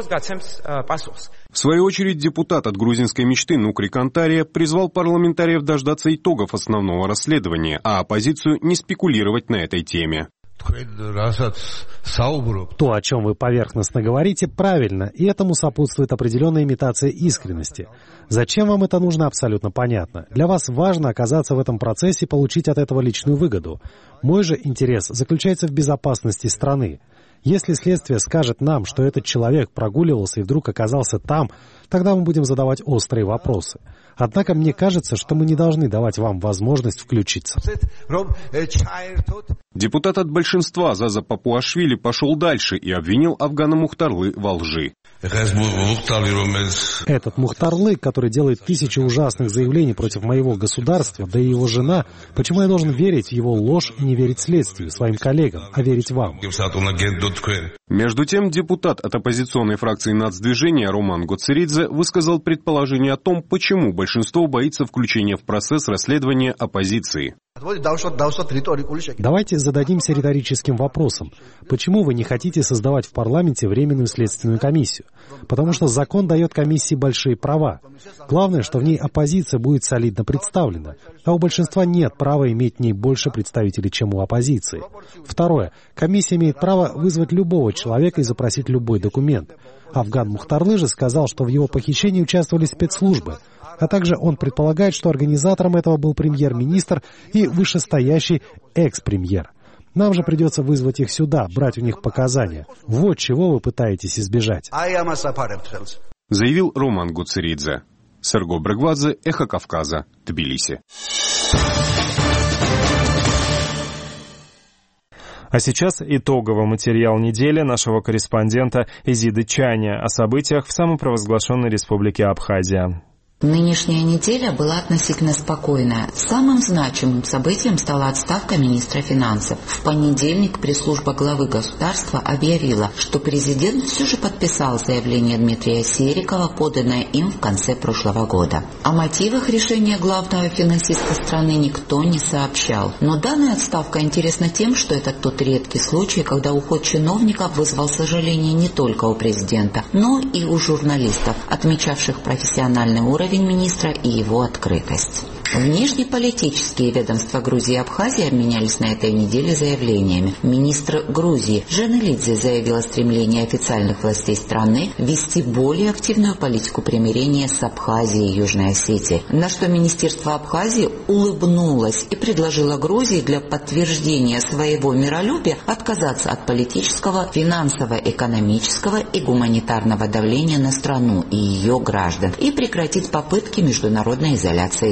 В свою очередь, депутат от грузинской мечты Нукри Кантария призвал парламентариев дождаться итогов основного расследования, а оппозицию не спекулировать на этой теме. То, о чем вы поверхностно говорите, правильно, и этому сопутствует определенная имитация искренности. Зачем вам это нужно, абсолютно понятно. Для вас важно оказаться в этом процессе и получить от этого личную выгоду. Мой же интерес заключается в безопасности страны. Если следствие скажет нам, что этот человек прогуливался и вдруг оказался там, тогда мы будем задавать острые вопросы. Однако мне кажется, что мы не должны давать вам возможность включиться. Депутат от большинства Заза Папуашвили пошел дальше и обвинил Афгана Мухтарлы во лжи. Этот Мухтарлы, который делает тысячи ужасных заявлений против моего государства, да и его жена, почему я должен верить в его ложь и не верить следствию, своим коллегам, а верить вам? Между тем, депутат от оппозиционной фракции нацдвижения Роман Гоцеридзе высказал предположение о том, почему большинство боится включения в процесс расследования оппозиции. Давайте зададимся риторическим вопросом. Почему вы не хотите создавать в парламенте временную следственную комиссию? Потому что закон дает комиссии большие права. Главное, что в ней оппозиция будет солидно представлена, а у большинства нет права иметь в ней больше представителей, чем у оппозиции. Второе. Комиссия имеет право вызвать любого человека и запросить любой документ. Афган Мухтарлы же сказал, что в его похищении участвовали спецслужбы. А также он предполагает, что организатором этого был премьер-министр и вышестоящий экс-премьер. Нам же придется вызвать их сюда, брать у них показания. Вот чего вы пытаетесь избежать. Заявил Роман Гуцеридзе. Серго Брегвадзе, Эхо Кавказа, Тбилиси. А сейчас итоговый материал недели нашего корреспондента Изиды Чаня о событиях в самопровозглашенной республике Абхазия. Нынешняя неделя была относительно спокойная. Самым значимым событием стала отставка министра финансов. В понедельник пресс-служба главы государства объявила, что президент все же подписал заявление Дмитрия Серикова, поданное им в конце прошлого года. О мотивах решения главного финансиста страны никто не сообщал. Но данная отставка интересна тем, что это тот редкий случай, когда уход чиновников вызвал сожаление не только у президента, но и у журналистов, отмечавших профессиональный уровень министра и его открытость. Внешнеполитические ведомства Грузии и Абхазии обменялись на этой неделе заявлениями. Министр Грузии Женелидзе заявила стремление официальных властей страны вести более активную политику примирения с Абхазией и Южной Осетией, на что Министерство Абхазии улыбнулось и предложило Грузии для подтверждения своего миролюбия отказаться от политического, финансово-экономического и гуманитарного давления на страну и ее граждан и прекратить попытки международной изоляции республики.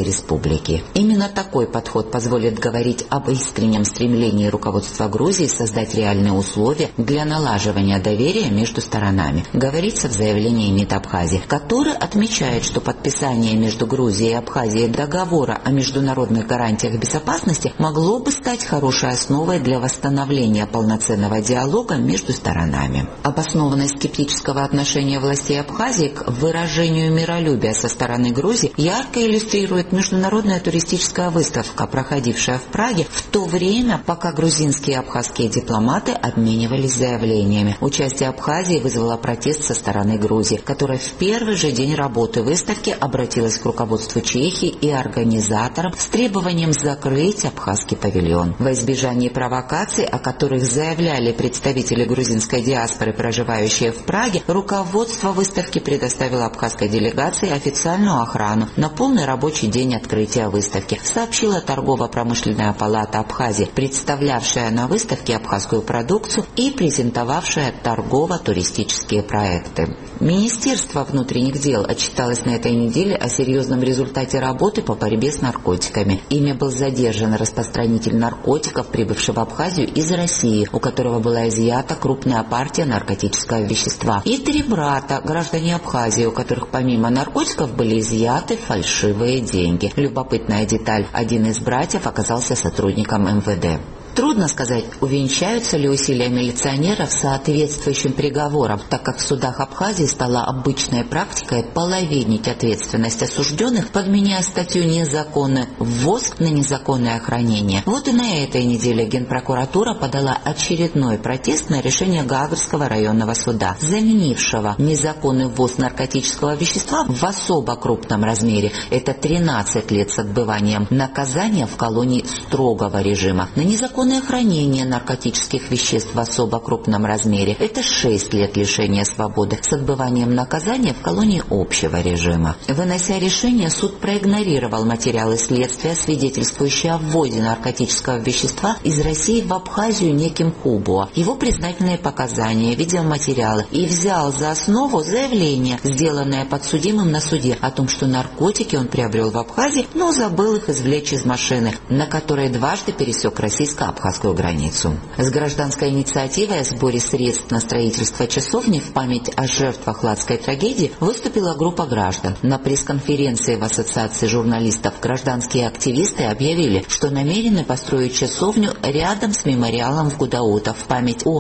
республики. Именно такой подход позволит говорить об искреннем стремлении руководства Грузии создать реальные условия для налаживания доверия между сторонами, говорится в заявлении МИД Абхазии, который отмечает, что подписание между Грузией и Абхазией договора о международных гарантиях безопасности могло бы стать хорошей основой для восстановления полноценного диалога между сторонами. Обоснованность скептического отношения властей Абхазии к выражению миролюбия со стороны Грузии ярко иллюстрирует международная туристическая выставка, проходившая в Праге в то время, пока грузинские и абхазские дипломаты обменивались заявлениями. Участие Абхазии вызвало протест со стороны Грузии, которая в первый же день работы выставки обратилась к руководству Чехии и организаторам с требованием закрыть абхазский павильон. Во избежание провокаций, о которых заявляли представители грузинской диаспоры, проживающие в Праге, руководство выставки предоставило абхазской делегации официальную охрану на полный рабочий день открытия выставки, сообщила торгово-промышленная палата Абхазии, представлявшая на выставке абхазскую продукцию и презентовавшая торгово-туристические проекты. Министерство внутренних дел отчиталось на этой неделе о серьезном результате работы по борьбе с наркотиками. Ими был задержан распространитель наркотиков, прибывший в Абхазию из России, у которого была изъята крупная партия наркотического вещества, и 3 брата, граждане Абхазии, у которых помимо наркотиков были изъяты фальшивые деньги. Любопытная деталь: один из братьев оказался сотрудником МВД. Трудно сказать, увенчаются ли усилия милиционеров соответствующим приговором, так как в судах Абхазии стала обычной практикой половинить ответственность осужденных, подменяя статью «Незаконный ввоз» на «Незаконное хранение». Вот и на этой неделе Генпрокуратура подала очередной протест на решение Гаагского районного суда, заменившего незаконный ввоз наркотического вещества в особо крупном размере, это 13 лет с отбыванием наказания в колонии строгого режима, на незаконное хранение наркотических веществ в особо крупном размере, это 6 лет лишения свободы с отбыванием наказания в колонии общего режима. Вынося решение, суд проигнорировал материалы следствия, свидетельствующие о ввозе наркотического вещества из России в Абхазию неким Хубуа, его признательные показания, видеоматериалы, и взял за основу заявление, сделанное подсудимым на суде, о том, что наркотики он приобрел в Абхазии, но забыл их извлечь из машины, на которой дважды пересек российско-абхазскую границу. С гражданской инициативой о сборе средств на строительство часовни в память о жертвах Ладской трагедии выступила группа граждан. На пресс-конференции в Ассоциации журналистов гражданские активисты объявили, что намерены построить часовню рядом с мемориалом в Гудаута в память о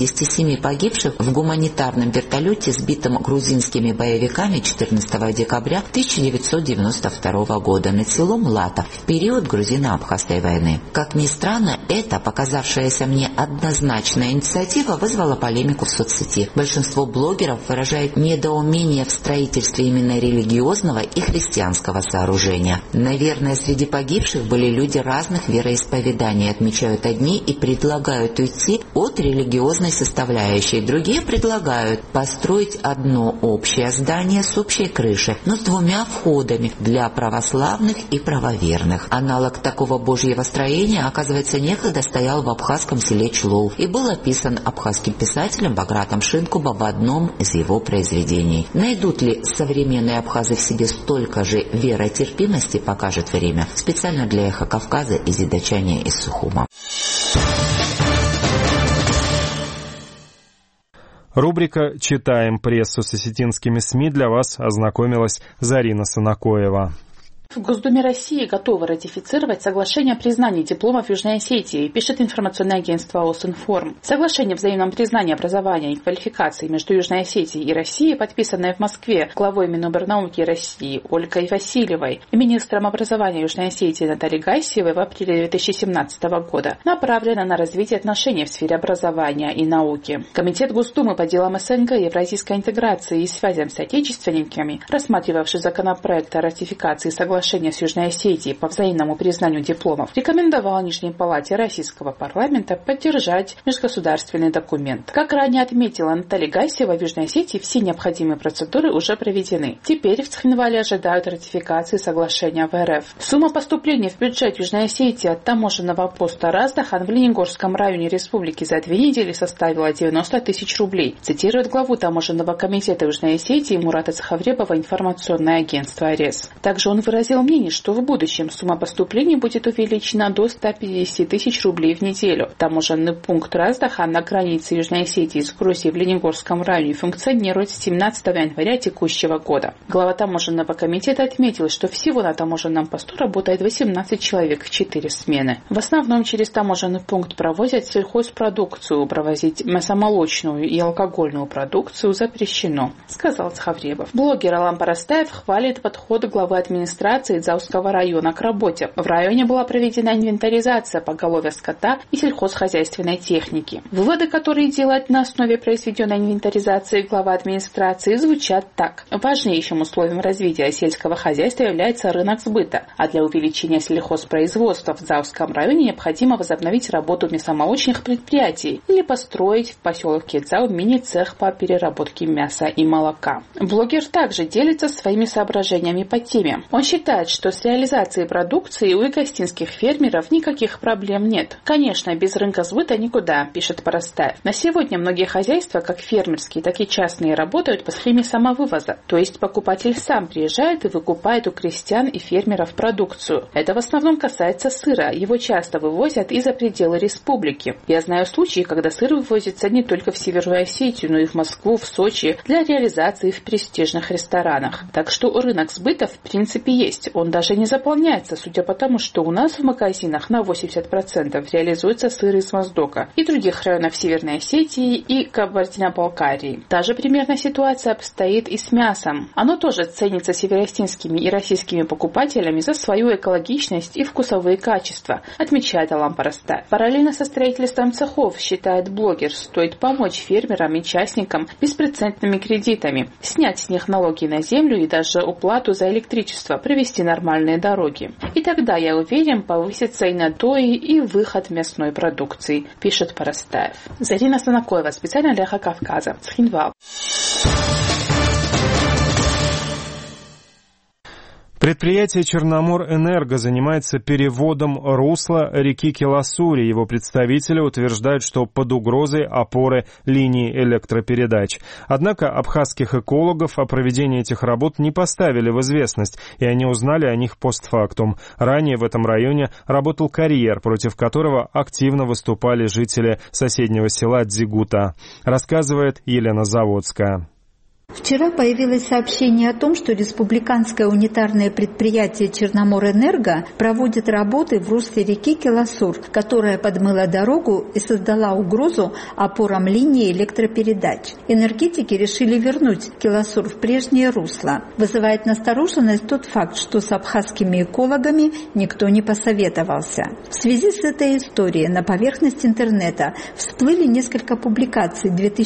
87 погибших в гуманитарном вертолете, сбитом грузинскими боевиками 14 декабря 1992 года над селом Лата в период грузино-абхазской войны. Как ни странно, эта, показавшаяся мне однозначная инициатива, вызвала полемику в соцсети. Большинство блогеров выражает недоумение в строительстве именно религиозного и христианского сооружения. Наверное, среди погибших были люди разных вероисповеданий, отмечают одни и предлагают уйти от религиозной составляющей. Другие предлагают построить одно общее здание с общей крышей, но с 2 входами для православных и правоверных. Аналог такого божьего строения, оказывается, некогда стоял в абхазском селе Члоу и был описан абхазским писателем Багратом Шинкуба в одном из его произведений. Найдут ли современные абхазы в себе столько же веротерпимости, покажет время. Специально для «Эхо Кавказа» из Идачания из Сухума. Рубрика «Читаем прессу» с осетинскими СМИ для вас ознакомилась Зарина Санакоева. В Госдуме России готовы ратифицировать соглашение о признании дипломов Южной Осетии, пишет информационное агентство Осинформ. Соглашение о взаимном признании образования и квалификации между Южной Осетией и Россией, подписанное в Москве главой Минобрнауки России Ольгой Васильевой и министром образования Южной Осетии Натальей Гайсиевой в апреле 2017 года, направлено на развитие отношений в сфере образования и науки. Комитет Госдумы по делам СНГ, евразийской интеграции и связям с отечественниками, рассматривавший законопроект о ратификации соглашения с Южной Осетией по взаимному признанию дипломов, рекомендовал Нижней Палате Российского парламента поддержать межгосударственный документ. Как ранее отметила Наталья Гайсиева, в Южной Осетии все необходимые процедуры уже проведены. Теперь в Цхинвале ожидают ратификации соглашения в РФ. Сумма поступлений в бюджет Южной Осетии от таможенного поста Раздахан в Ленигорском районе республики за 2 недели составила 90 тысяч рублей, цитирует главу таможенного комитета Южной Осетии Мурата Цхавребова информационное агентство АРЕС. Также он выразил выразил мнение, что в будущем сумма поступлений будет увеличена до 150 тысяч рублей в неделю. Таможенный пункт Раздахан на границе Южной Осетии с Грузией в Ленигорском районе функционирует с 17 января текущего года. Глава таможенного комитета отметил, что всего на таможенном посту работает 18 человек в 4 смены. В основном через таможенный пункт провозят сельхозпродукцию, провозить мясомолочную и алкогольную продукцию запрещено, сказал Цхавребов. Блогер Алан Парастаев хвалит подход главы администрации Дзауского района к работе. В районе была проведена инвентаризация поголовья скота и сельхозхозяйственной техники. Выводы, которые делает на основе произведенной инвентаризации глава администрации, звучат так. Важнейшим условием развития сельского хозяйства является рынок сбыта, а для увеличения сельхозпроизводства в Дзауском районе необходимо возобновить работу мясомолочных предприятий или построить в поселке Дзау мини-цех по переработке мяса и молока. Блогер также делится своими соображениями по теме. Он считает, что с реализацией продукции у игостинских фермеров никаких проблем нет. Конечно, без рынка сбыта никуда, пишет Парастаев. На сегодня многие хозяйства, как фермерские, так и частные, работают по схеме самовывоза. То есть покупатель сам приезжает и выкупает у крестьян и фермеров продукцию. Это в основном касается сыра. Его часто вывозят и за пределы республики. Я знаю случаи, когда сыр вывозится не только в Северную Осетию, но и в Москву, в Сочи для реализации в престижных ресторанах. Так что рынок сбыта в принципе есть. Он даже не заполняется, судя по тому, что у нас в магазинах на 80% реализуется сыр из Моздока и других районов Северной Осетии и Кабардино-Балкарии. Та же примерная ситуация обстоит и с мясом. Оно тоже ценится североостинскими и российскими покупателями за свою экологичность и вкусовые качества, отмечает Алан Парастаев. Параллельно со строительством цехов, считает блогер, стоит помочь фермерам и частникам беспроцентными кредитами, снять с них налоги на землю и даже уплату за электричество, провести нормальные дороги. И тогда, я уверен, повысится и надои, и выход мясной продукции, пишет Парастаев. Зарина Санакоева, специально для Эхо Кавказа, Цхинвал. Предприятие «Черноморэнерго» занимается переводом русла реки Келасури. Его представители утверждают, что под угрозой опоры линии электропередач. Однако абхазских экологов о проведении этих работ не поставили в известность, и они узнали о них постфактум. Ранее в этом районе работал карьер, против которого активно выступали жители соседнего села Дзигута, рассказывает Елена Заводская. Вчера появилось сообщение о том, что республиканское унитарное предприятие «Черноморэнерго» проводит работы в русле реки Келасур, которая подмыла дорогу и создала угрозу опорам линии электропередач. Энергетики решили вернуть Келасур в прежнее русло. Вызывает настороженность тот факт, что с абхазскими экологами никто не посоветовался. В связи с этой историей на поверхность интернета всплыли несколько публикаций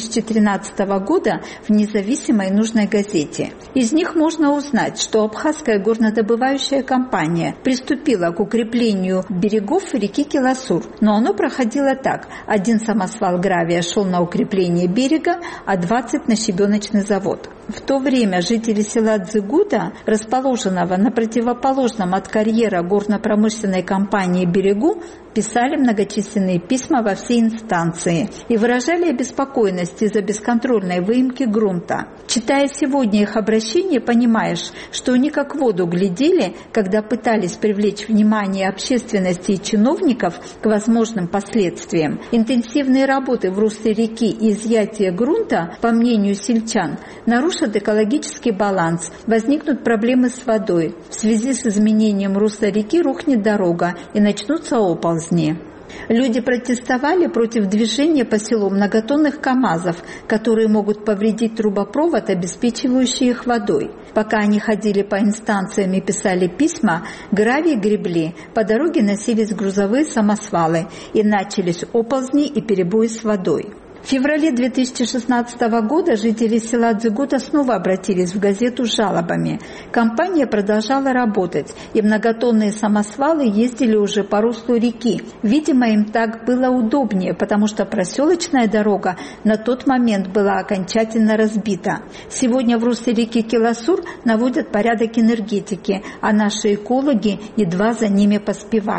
2013 года в независимом и нужной газете. Из них можно узнать, что абхазская горнодобывающая компания приступила к укреплению берегов реки Келасур, но оно проходило так: один самосвал гравия шел на укрепление берега, а 20 на щебеночный завод. В то время жители села Дзигута, расположенного на противоположном от карьера горно-промышленной компании берегу, писали многочисленные письма во все инстанции и выражали обеспокоенность из-за бесконтрольной выемки грунта. Читая сегодня их обращение, понимаешь, что они как в воду глядели, когда пытались привлечь внимание общественности и чиновников к возможным последствиям. Интенсивные работы в русле реки и изъятие грунта, по мнению сельчан, нарушат экологический баланс, возникнут проблемы с водой. В связи с изменением русла реки рухнет дорога и начнутся оползни. Люди протестовали против движения по селу многотонных КАМАЗов, которые могут повредить трубопровод, обеспечивающий их водой. Пока они ходили по инстанциям и писали письма, гравий гребли, по дороге носились грузовые самосвалы и начались оползни и перебои с водой. В феврале 2016 года жители села Дзигута снова обратились в газету с жалобами. Компания продолжала работать, и многотонные самосвалы ездили уже по руслу реки. Видимо, им так было удобнее, потому что проселочная дорога на тот момент была окончательно разбита. Сегодня в русле реки Келасур наводят порядок энергетики, а наши экологи едва за ними поспевают.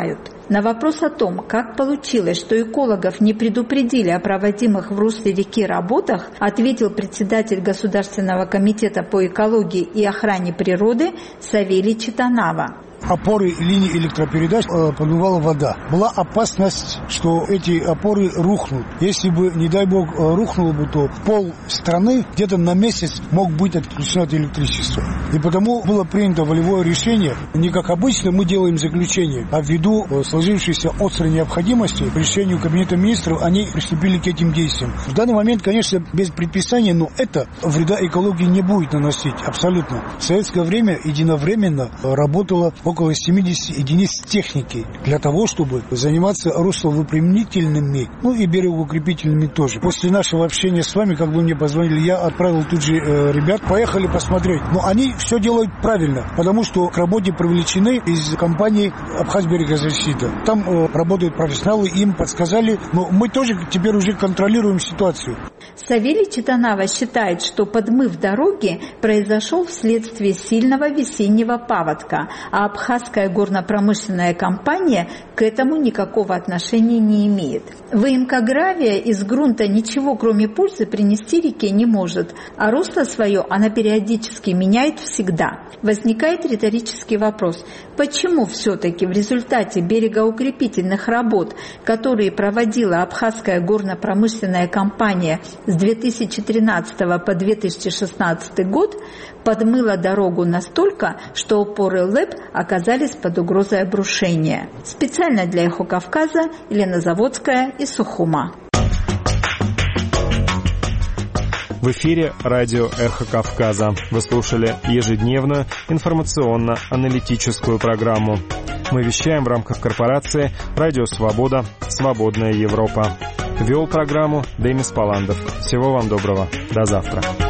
На вопрос о том, как получилось, что экологов не предупредили о проводимых в русле реки работах, ответил председатель Государственного комитета по экологии и охране природы Савелий Читанава. Опоры линии электропередач подмывала вода. Была опасность, что эти опоры рухнут. Если бы, не дай бог, рухнуло бы, то пол страны где-то на месяц мог быть отключено от электричества. И потому было принято волевое решение. Не как обычно мы делаем заключение, а ввиду сложившейся острой необходимости по решению Кабинета министров они приступили к этим действиям. В данный момент, конечно, без предписания, но это вреда экологии не будет наносить абсолютно. В советское время единовременно работало около 70 единиц техники для того, чтобы заниматься русловыпрямительными, и берегоукрепительными тоже. После нашего общения с вами, как бы мне позвонили, я отправил тут же ребят, поехали посмотреть. Но они все делают правильно, потому что к работе привлечены из компании «Абхазберегозащита». Там работают профессионалы, им подсказали, но мы тоже теперь уже контролируем ситуацию. Савелий Читанава считает, что подмыв дороги произошел вследствие сильного весеннего паводка, а Абхазская горно-промышленная компания к этому никакого отношения не имеет. Выемка гравия из грунта ничего, кроме пользы, принести реке не может, а русло свое она периодически меняет всегда. Возникает риторический вопрос, почему все-таки в результате берегоукрепительных работ, которые проводила Абхазская горно-промышленная компания с 2013 по 2016 год, подмыла дорогу настолько, что опоры ЛЭП оказались под угрозой обрушения. Специально для «Эхо Кавказа» Елена Заводская из Сухума. В эфире радио «Эхо Кавказа». Вы слушали ежедневную информационно-аналитическую программу. Мы вещаем в рамках корпорации «Радио Свобода. Свободная Европа». Вел программу Демис Паландов. Всего вам доброго. До завтра.